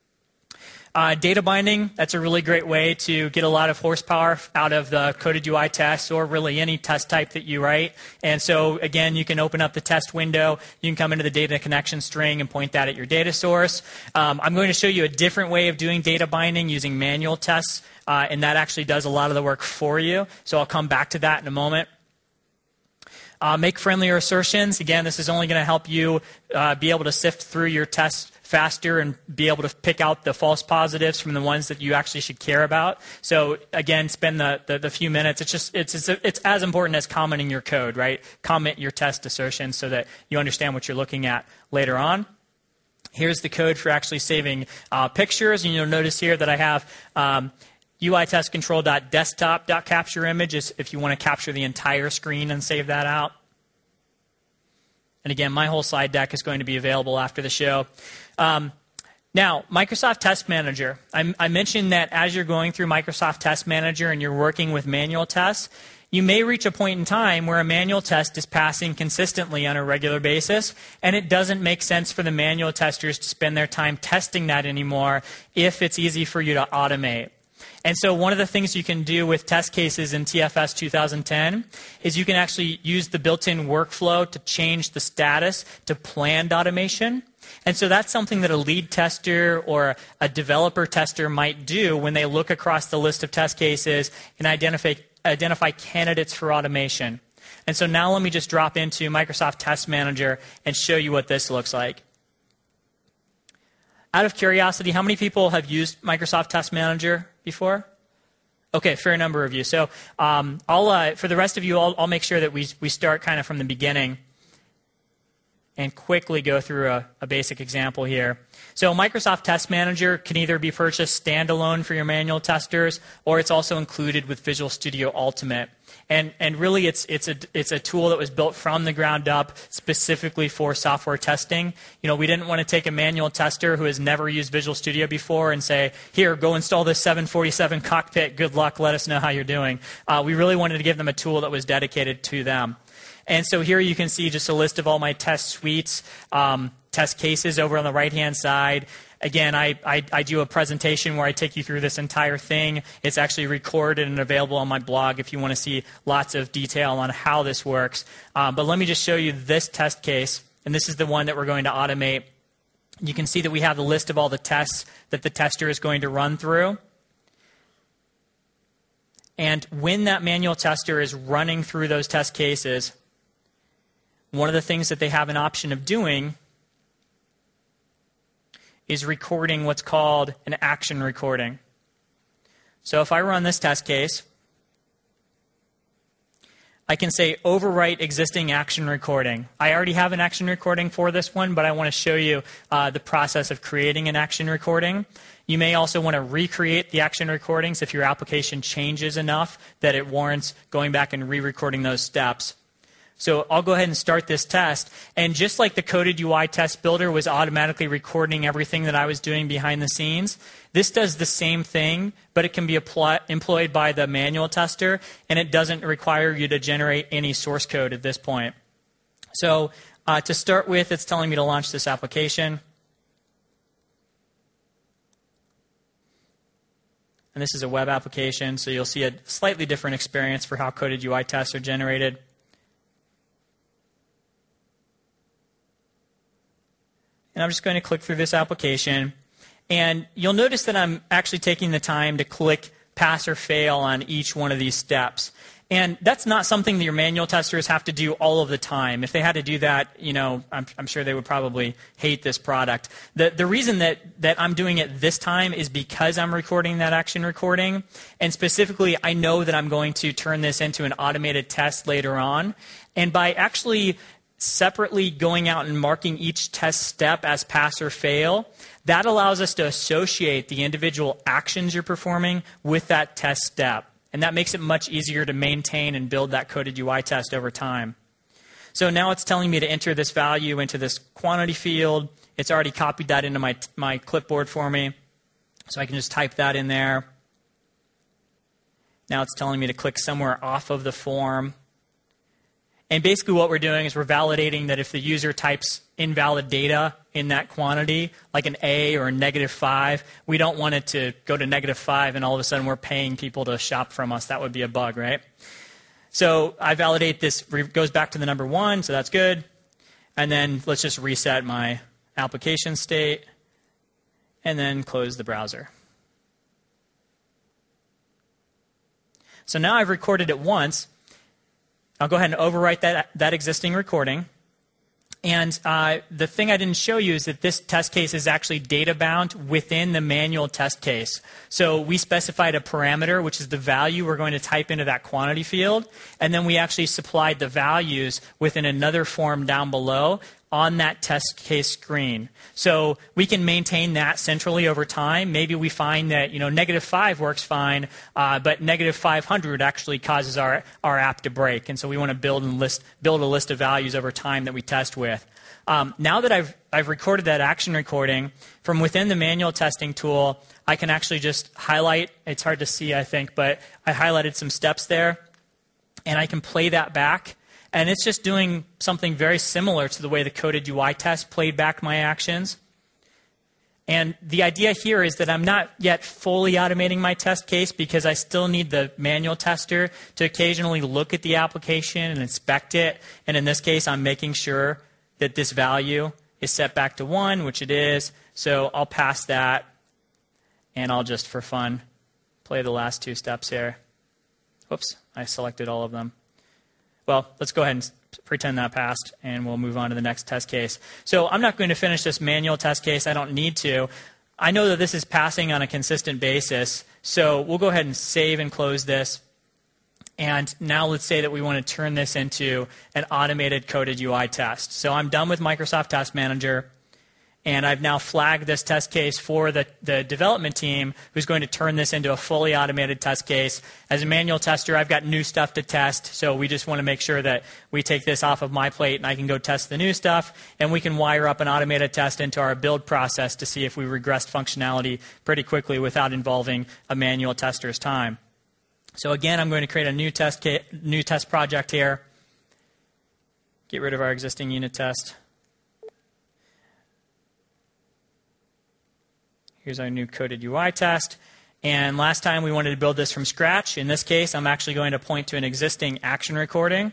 Uh, data binding, that's a really great way to get a lot of horsepower out of the coded U I tests or really any test type that you write. And so, again, you can open up the test window. You can come into the data connection string and point that at your data source. Um, I'm going to show you a different way of doing data binding using manual tests, uh, and that actually does a lot of the work for you. So I'll come back to that in a moment. Uh, make friendlier assertions. Again, this is only going to help you uh, be able to sift through your tests faster and be able to pick out the false positives from the ones that you actually should care about. So again, spend the, the, the few minutes. It's just it's, it's it's as important as commenting your code, right? Comment your test assertions so that you understand what you're looking at later on. Here's the code for actually saving uh, pictures, and you'll notice here that I have um, U I test control.desktop.captureImage if you want to capture the entire screen and save that out. And again, my whole slide deck is going to be available after the show. Um, now, Microsoft Test Manager. I, I mentioned that as you're going through Microsoft Test Manager and you're working with manual tests, you may reach a point in time where a manual test is passing consistently on a regular basis, and it doesn't make sense for the manual testers to spend their time testing that anymore if it's easy for you to automate. And so one of the things you can do with test cases in T F S two thousand ten is you can actually use the built-in workflow to change the status to planned automation. And so that's something that a lead tester or a developer tester might do when they look across the list of test cases and identify, identify candidates for automation. And so now let me just drop into Microsoft Test Manager and show you what this looks like. Out of curiosity, how many people have used Microsoft Test Manager before? Okay, fair number of you. So um, I'll, uh, for the rest of you, I'll, I'll make sure that we, we start kind of from the beginning and quickly go through a, a basic example here. So Microsoft Test Manager can either be purchased standalone for your manual testers, or it's also included with Visual Studio Ultimate. And, and really, it's, it's, a, it's a tool that was built from the ground up specifically for software testing. You know, we didn't want to take a manual tester who has never used Visual Studio before and say, here, go install this seven forty-seven cockpit. Good luck. Let us know how you're doing. Uh, we really wanted to give them a tool that was dedicated to them. And so here you can see just a list of all my test suites, um, test cases over on the right-hand side. Again, I, I, I do a presentation where I take you through this entire thing. It's actually recorded and available on my blog if you want to see lots of detail on how this works. Um, but let me just show you this test case, and this is the one that we're going to automate. You can see that we have the list of all the tests that the tester is going to run through. And when that manual tester is running through those test cases, one of the things that they have an option of doing is recording what's called an action recording. So if I run this test case, I can say overwrite existing action recording. I already have an action recording for this one, but I want to show you uh, the process of creating an action recording. You may also want to recreate the action recordings if your application changes enough that it warrants going back and re-recording those steps. So I'll go ahead and start this test. And just like the coded U I test builder was automatically recording everything that I was doing behind the scenes, this does the same thing, but it can be apply, employed by the manual tester, and it doesn't require you to generate any source code at this point. So uh, to start with, it's telling me to launch this application. And this is a web application, so you'll see a slightly different experience for how coded U I tests are generated. And I'm just going to click through this application. And you'll notice that I'm actually taking the time to click pass or fail on each one of these steps. And that's not something that your manual testers have to do all of the time. If they had to do that, you know, I'm, I'm sure they would probably hate this product. The, the reason that, that I'm doing it this time is because I'm recording that action recording. And specifically, I know that I'm going to turn this into an automated test later on. And by actually separately going out and marking each test step as pass or fail, that allows us to associate the individual actions you're performing with that test step. And that makes it much easier to maintain and build that coded U I test over time. So now it's telling me to enter this value into this quantity field. It's already copied that into my, my clipboard for me. So I can just type that in there. Now it's telling me to click somewhere off of the form. And basically what we're doing is we're validating that if the user types invalid data in that quantity, like an A or a negative five, we don't want it to go to negative five and all of a sudden we're paying people to shop from us. That would be a bug, right? So I validate this, goes back to the number one, so that's good. And then let's just reset my application state and then close the browser. So now I've recorded it once. I'll go ahead and overwrite that, that existing recording. And uh, the thing I didn't show you is that this test case is actually data bound within the manual test case. So we specified a parameter, which is the value we're going to type into that quantity field. And then we actually supplied the values within another form down below on that test case screen. So we can maintain that centrally over time. Maybe we find that, you know, negative five works fine, uh, but negative five hundred actually causes our, our app to break. And so we want to build and list build a list of values over time that we test with. Um, now that I've I've recorded that action recording from within the manual testing tool, I can actually just highlight. It's hard to see, I think, but I highlighted some steps there, and I can play that back. And it's just doing something very similar to the way the coded U I test played back my actions. And the idea here is that I'm not yet fully automating my test case because I still need the manual tester to occasionally look at the application and inspect it. And in this case, I'm making sure that this value is set back to one, which it is. So I'll pass that, and I'll just, for fun, play the last two steps here. Oops, I selected all of them. Well, let's go ahead and pretend that passed, and we'll move on to the next test case. So I'm not going to finish this manual test case. I don't need to. I know that this is passing on a consistent basis, so we'll go ahead and save and close this. And now let's say that we want to turn this into an automated coded U I test. So I'm done with Microsoft Test Manager. And I've now flagged this test case for the, the development team who's going to turn this into a fully automated test case. As a manual tester, I've got new stuff to test, so we just want to make sure that we take this off of my plate and I can go test the new stuff, and we can wire up an automated test into our build process to see if we regressed functionality pretty quickly without involving a manual tester's time. So again, I'm going to create a new test, ca- new test project here. Get rid of our existing unit test. Here's our new coded U I test. And last time we wanted to build this from scratch. In this case, I'm actually going to point to an existing action recording.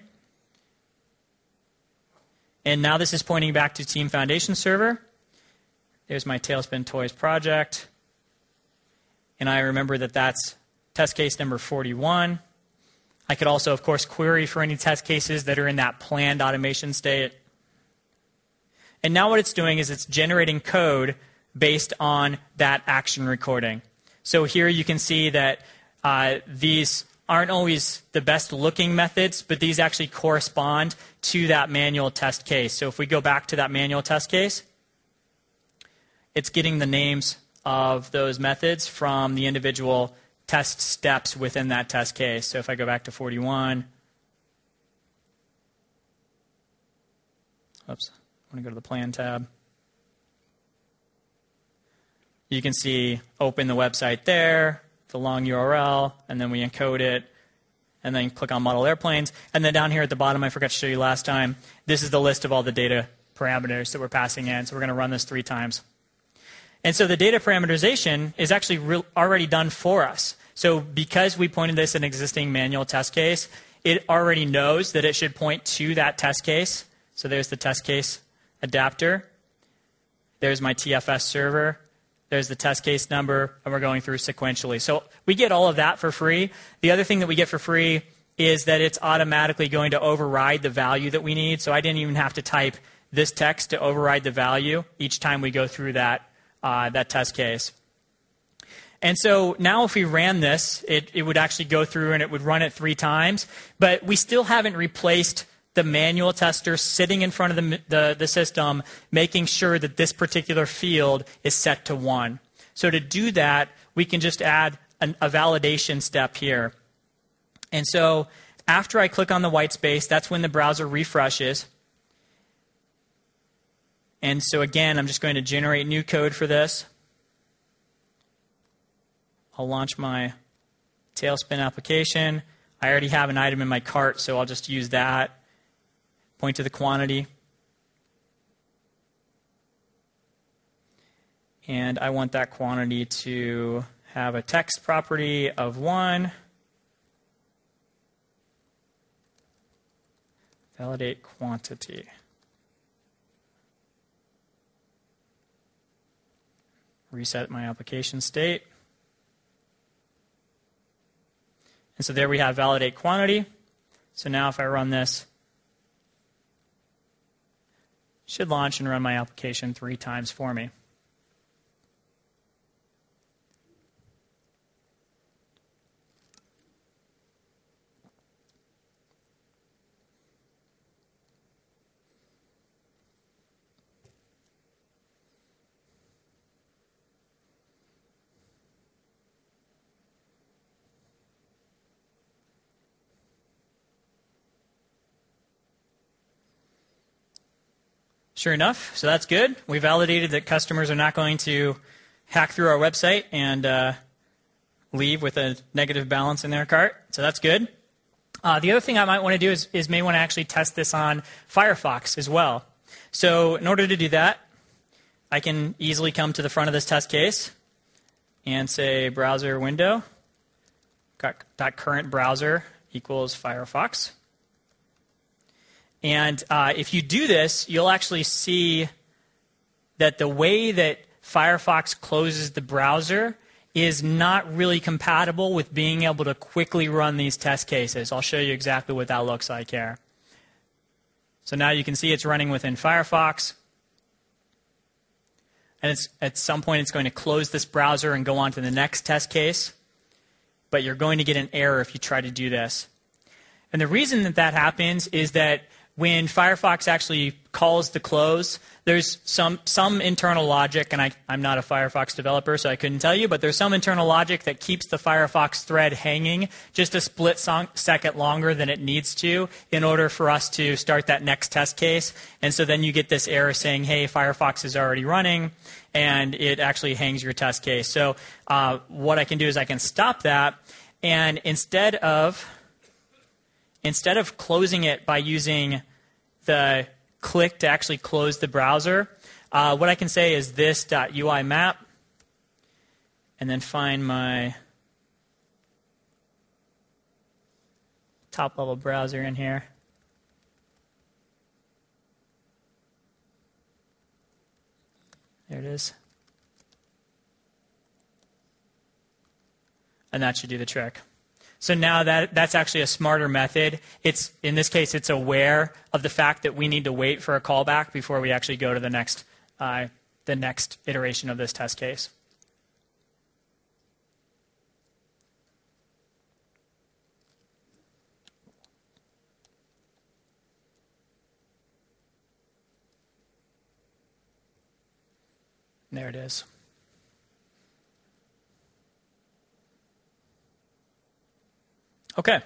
And now this is pointing back to Team Foundation Server. There's my Tailspin Toys project. And I remember that that's test case number forty-one. I could also, of course, query for any test cases that are in that planned automation state. And now what it's doing is it's generating code based on that action recording. So here you can see that uh, these aren't always the best looking methods, but these actually correspond to that manual test case. So if we go back to that manual test case, it's getting the names of those methods from the individual test steps within that test case. So if I go back to forty-one, oops, I want to go to the plan tab. You can see open the website there, the long U R L, and then we encode it, and then click on model airplanes. And then down here at the bottom, I forgot to show you last time, this is the list of all the data parameters that we're passing in. So we're going to run this three times. And so the data parameterization is actually re- already done for us. So because we pointed this in an existing manual test case, it already knows that it should point to that test case. So there's the test case adapter. There's my T F S server. There's the test case number, and we're going through sequentially. So we get all of that for free. The other thing that we get for free is that it's automatically going to override the value that we need. So I didn't even have to type this text to override the value each time we go through that, uh, that test case. And so now if we ran this, it, it would actually go through and it would run it three times. But we still haven't replaced the manual tester sitting in front of the, the, the system, making sure that this particular field is set to one. So to do that, we can just add an, a validation step here. And so after I click on the white space, that's when the browser refreshes. And so again, I'm just going to generate new code for this. I'll launch my Tailspin application. I already have an item in my cart, so I'll just use that. Point to the quantity. And I want that quantity to have a text property of one. Validate quantity. Reset my application state. And so there we have validate quantity. So now if I run this, it should launch and run my application three times for me. Sure enough, so that's good. We validated that customers are not going to hack through our website and uh, leave with a negative balance in their cart. So that's good. Uh, the other thing I might want to do is, is may want to actually test this on Firefox as well. So in order to do that, I can easily come to the front of this test case and say browser window dot current browser equals Firefox. And uh, if you do this, you'll actually see that the way that Firefox closes the browser is not really compatible with being able to quickly run these test cases. I'll show you exactly what that looks like here. So now you can see it's running within Firefox. And it's, at some point, it's going to close this browser and go on to the next test case. But you're going to get an error if you try to do this. And the reason that that happens is that when Firefox actually calls the close, there's some, some internal logic, and I, I'm not a Firefox developer, so I couldn't tell you, but there's some internal logic that keeps the Firefox thread hanging just a split second longer than it needs to in order for us to start that next test case. And so then you get this error saying, hey, Firefox is already running, and it actually hangs your test case. So uh, what I can do is I can stop that, and instead of, instead of closing it by using the click to actually close the browser, uh, what I can say is this.uimap, and then find my top-level browser in here. There it is. And that should do the trick. So now that that's actually a smarter method. It's, in this case, it's aware of the fact that we need to wait for a callback before we actually go to the next, uh, the next iteration of this test case. There it is. Okay.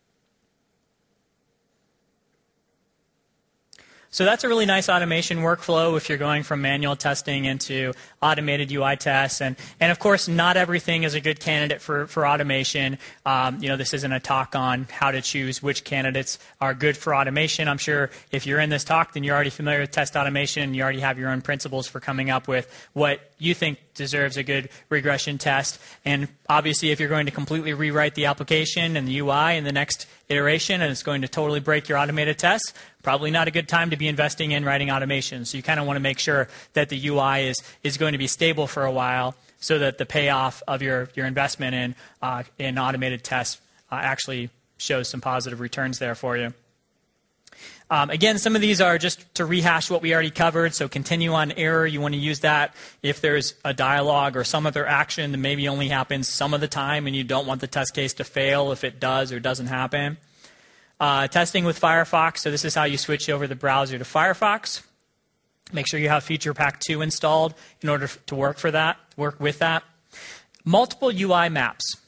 So that's a really nice automation workflow if you're going from manual testing into automated U I tests. And, and of course, not everything is a good candidate for, for automation. Um, you know, this isn't a talk on how to choose which candidates are good for automation. I'm sure if you're in this talk, then you're already familiar with test automation, and you already have your own principles for coming up with what you think deserves a good regression test. And obviously, if you're going to completely rewrite the application and the U I in the next iteration, and it's going to totally break your automated tests, probably not a good time to be investing in writing automation. So you kind of want to make sure that the U I is, is going to be stable for a while so that the payoff of your, your investment in, uh, in automated tests uh, actually shows some positive returns there for you. Um, again, some of these are just to rehash what we already covered. So continue on error, you want to use that if there's a dialogue or some other action that maybe only happens some of the time and you don't want the test case to fail if it does or doesn't happen. Uh, testing with Firefox, so this is how you switch over the browser to Firefox. Make sure you have Feature Pack two installed in order to work for that, work with that. Multiple U I maps.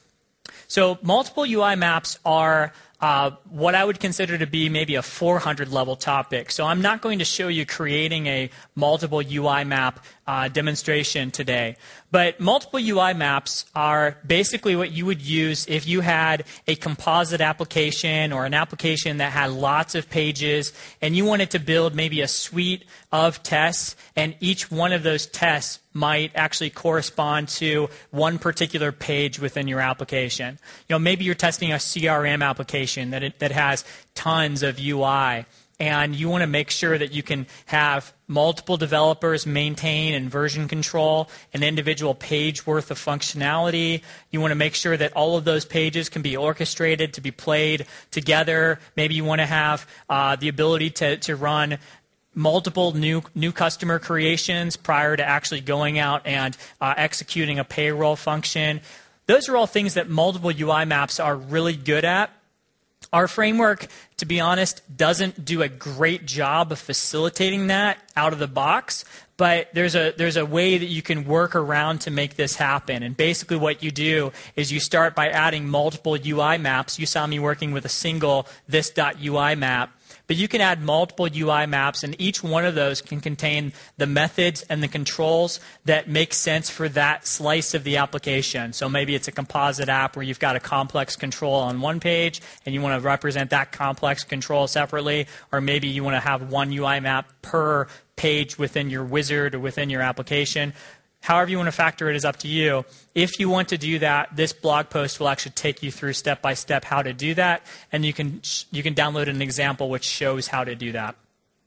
So multiple U I maps are uh, what I would consider to be maybe a four hundred level topic. So I'm not going to show you creating a multiple U I map uh, demonstration today. But multiple U I maps are basically what you would use if you had a composite application or an application that had lots of pages and you wanted to build maybe a suite of tests, and each one of those tests might actually correspond to one particular page within your application. You know, maybe you're testing a C R M application that it, that has tons of U I, and you want to make sure that you can have multiple developers maintain and version control an individual page worth of functionality. You want to make sure that all of those pages can be orchestrated to be played together. Maybe you want to have uh, the ability to, to run multiple new new customer creations prior to actually going out and uh, executing a payroll function. Those are all things that multiple U I maps are really good at. Our framework, to be honest, doesn't do a great job of facilitating that out of the box, but there's a there's a way that you can work around to make this happen. And basically what you do is you start by adding multiple U I maps. You saw me working with a single this.ui map. But you can add multiple U I maps, and each one of those can contain the methods and the controls that make sense for that slice of the application. So maybe it's a composite app where you've got a complex control on one page, and you want to represent that complex control separately, or maybe you want to have one U I map per page within your wizard or within your application. However you want to factor it is up to you. If you want to do that, this blog post will actually take you through step by step how to do that, and you can you can download an example which shows how to do that.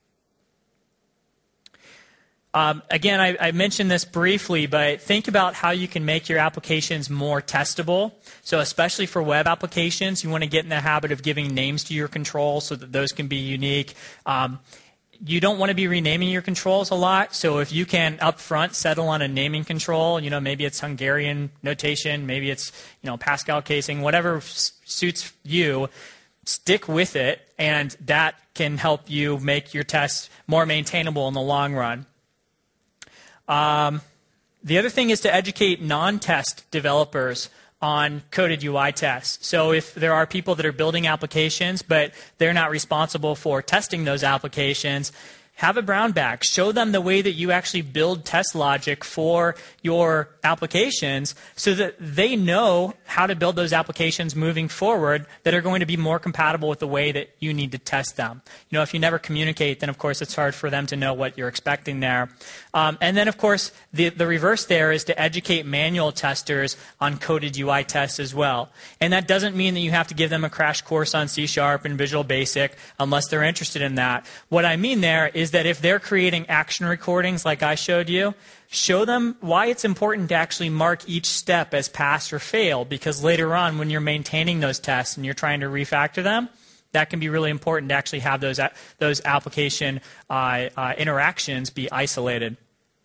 Um, again, I, I mentioned this briefly, but think about how you can make your applications more testable. So especially for web applications, you want to get in the habit of giving names to your controls so that those can be unique. Um, You don't want to be renaming your controls a lot, so if you can up front settle on a naming control, you know, maybe it's Hungarian notation, maybe it's, you know, Pascal casing, whatever s- suits you, stick with it, and that can help you make your tests more maintainable in the long run. Um, the other thing is to educate non-test developers on coded U I tests. So if there are people that are building applications, but they're not responsible for testing those applications, have a brown bag. Show them the way that you actually build test logic for your applications so that they know how to build those applications moving forward that are going to be more compatible with the way that you need to test them. You know, if you never communicate, then of course it's hard for them to know what you're expecting there. Um, and then of course, the, the reverse there is to educate manual testers on coded U I tests as well. And that doesn't mean that you have to give them a crash course on C Sharp and Visual Basic unless they're interested in that. What I mean there is that if they're creating action recordings like I showed you, show them why it's important to actually mark each step as pass or fail, because later on when you're maintaining those tests and you're trying to refactor them, that can be really important to actually have those, those application uh, uh, interactions be isolated.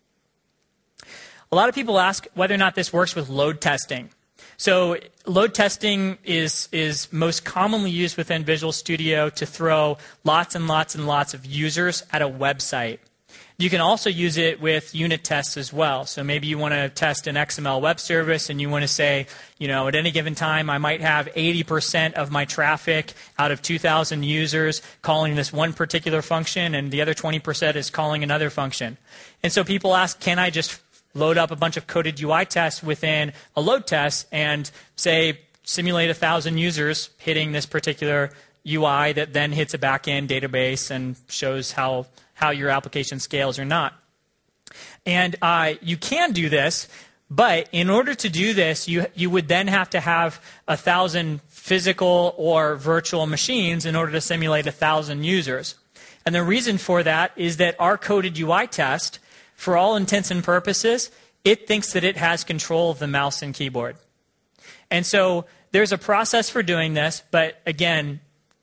A lot of people ask whether or not this works with load testing. So load testing is, is most commonly used within Visual Studio to throw lots and lots and lots of users at a website. You can also use it with unit tests as well. So maybe you want to test an X M L web service and you want to say, you know, at any given time I might have eighty percent of my traffic out of two thousand users calling this one particular function and the other twenty percent is calling another function. And so people ask, can I just load up a bunch of coded U I tests within a load test and say simulate a thousand users hitting this particular U I that then hits a back-end database and shows how how your application scales or not. And uh, you can do this, but in order to do this, you you would then have to have a thousand physical or virtual machines in order to simulate a thousand users. And the reason for that is that our coded U I test, for all intents and purposes, it thinks that it has control of the mouse and keyboard. And so there's a process for doing this, but again,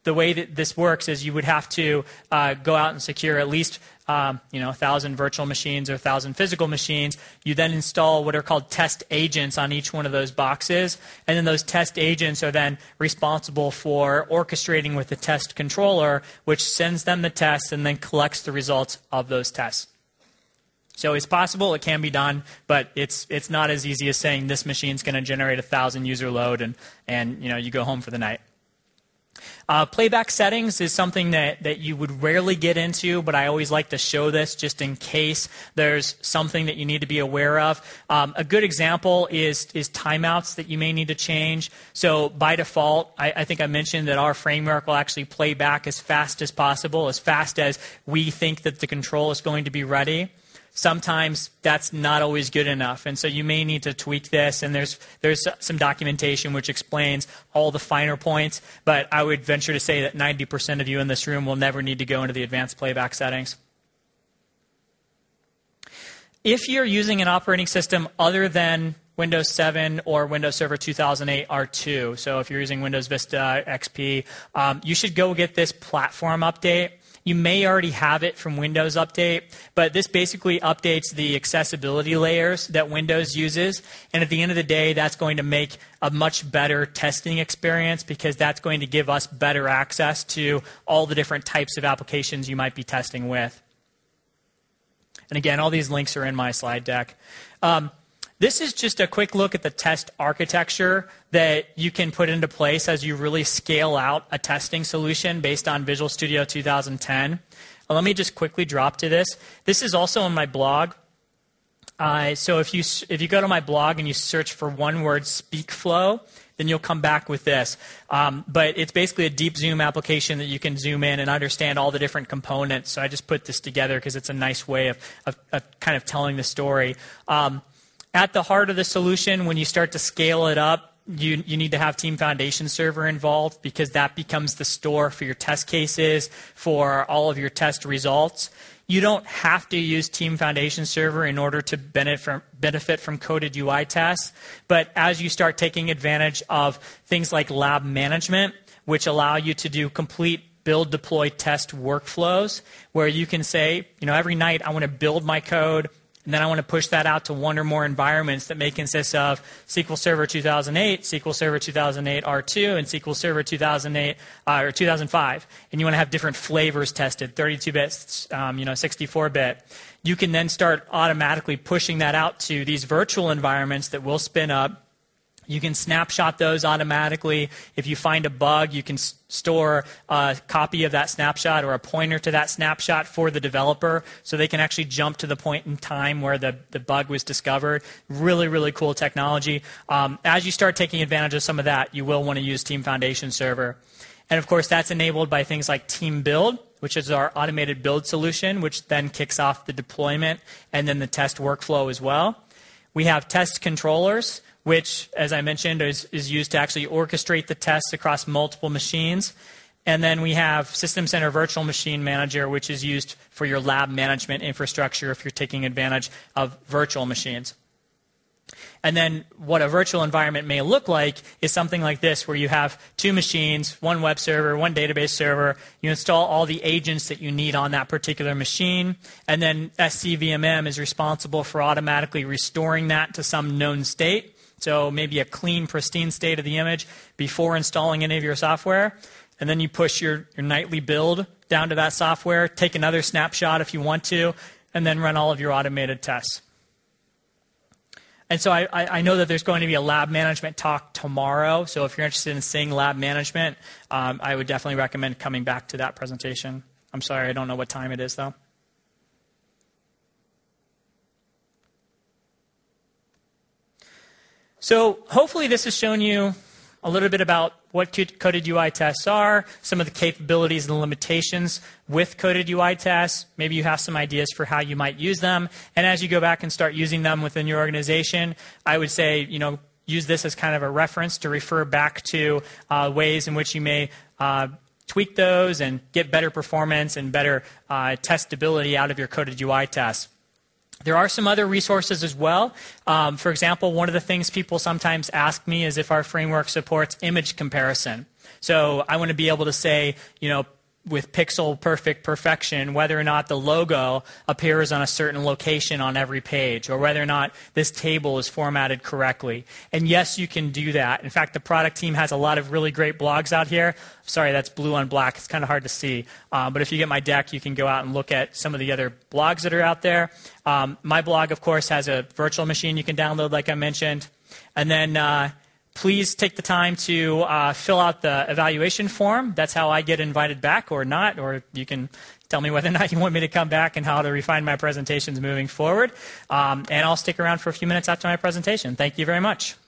the way that this works is you would have to uh, go out and secure at least um, you know, one thousand virtual machines or one thousand physical machines. You then install what are called test agents on each one of those boxes. And then those test agents are then responsible for orchestrating with the test controller, which sends them the tests and then collects the results of those tests. So it's possible, it can be done, but it's it's not as easy as saying this machine's going to generate a thousand user load and, and you know, you go home for the night. Uh, playback settings is something that, that you would rarely get into, but I always like to show this just in case there's something that you need to be aware of. Um, a good example is, is timeouts that you may need to change. So by default, I, I think I mentioned that our framework will actually play back as fast as possible, as fast as we think that the control is going to be ready. Sometimes that's not always good enough, and so you may need to tweak this, and there's there's some documentation which explains all the finer points, but I would venture to say that ninety percent of you in this room will never need to go into the advanced playback settings. If you're using an operating system other than Windows seven or Windows Server two thousand eight R two, so if you're using Windows Vista, X P, um, you should go get this platform update. You may already have it from Windows Update, but this basically updates the accessibility layers that Windows uses. And at the end of the day, that's going to make a much better testing experience because that's going to give us better access to all the different types of applications you might be testing with. And again, all these links are in my slide deck. Um, This is just a quick look at the test architecture that you can put into place as you really scale out a testing solution based on Visual Studio two thousand ten. Well, let me just quickly drop to this. This is also on my blog. Uh, so if you if you go to my blog and you search for one word SpeakFlow, then you'll come back with this. Um, but it's basically a deep zoom application that you can zoom in and understand all the different components. So I just put this together because it's a nice way of, of, of kind of telling the story. Um, At the heart of the solution, when you start to scale it up, you, you need to have Team Foundation Server involved because that becomes the store for your test cases, for all of your test results. You don't have to use Team Foundation Server in order to benefit from, benefit from coded U I tests, but as you start taking advantage of things like lab management, which allow you to do complete build, deploy, test workflows, where you can say, you know, every night I want to build my code, and then I want to push that out to one or more environments that may consist of S Q L Server two thousand eight, S Q L Server two thousand eight R two, and S Q L Server two thousand eight uh, or two thousand five. And you want to have different flavors tested, thirty-two bit, um, you know, sixty-four bit. You can then start automatically pushing that out to these virtual environments that will spin up. You can snapshot those automatically. If you find a bug, you can s- store a copy of that snapshot or a pointer to that snapshot for the developer so they can actually jump to the point in time where the, the bug was discovered. Really, really cool technology. Um, as you start taking advantage of some of that, you will want to use Team Foundation Server. And of course, that's enabled by things like Team Build, which is our automated build solution, which then kicks off the deployment and then the test workflow as well. We have test controllers, which, as I mentioned, is, is used to actually orchestrate the tests across multiple machines. And then we have System Center Virtual Machine Manager, which is used for your lab management infrastructure if you're taking advantage of virtual machines. And then what a virtual environment may look like is something like this, where you have two machines, one web server, one database server. You install all the agents that you need on that particular machine. And then S C V M M is responsible for automatically restoring that to some known state. So maybe a clean, pristine state of the image before installing any of your software. And then you push your, your nightly build down to that software, take another snapshot if you want to, and then run all of your automated tests. And so I, I know that there's going to be a lab management talk tomorrow. So if you're interested in seeing lab management, um, I would definitely recommend coming back to that presentation. I'm sorry, I don't know what time it is, though. So hopefully this has shown you a little bit about what coded U I tests are, some of the capabilities and limitations with coded U I tests. Maybe you have some ideas for how you might use them. And as you go back and start using them within your organization, I would say, you know, use this as kind of a reference to refer back to uh, ways in which you may uh, tweak those and get better performance and better uh, testability out of your coded U I tests. There are some other resources as well. Um, for example, one of the things people sometimes ask me is if our framework supports image comparison. So I want to be able to say, you know, with pixel perfect perfection, whether or not the logo appears on a certain location on every page, or whether or not this table is formatted correctly. And yes, you can do that. In fact, the product team has a lot of really great blogs out here. Sorry, that's blue on black. It's kind of hard to see. Um, but if you get my deck, you can go out and look at some of the other blogs that are out there. Um, my blog, of course, has a virtual machine you can download, like I mentioned. And then uh, please take the time to uh, fill out the evaluation form. That's how I get invited back or not, or you can tell me whether or not you want me to come back and how to refine my presentations moving forward. Um, and I'll stick around for a few minutes after my presentation. Thank you very much.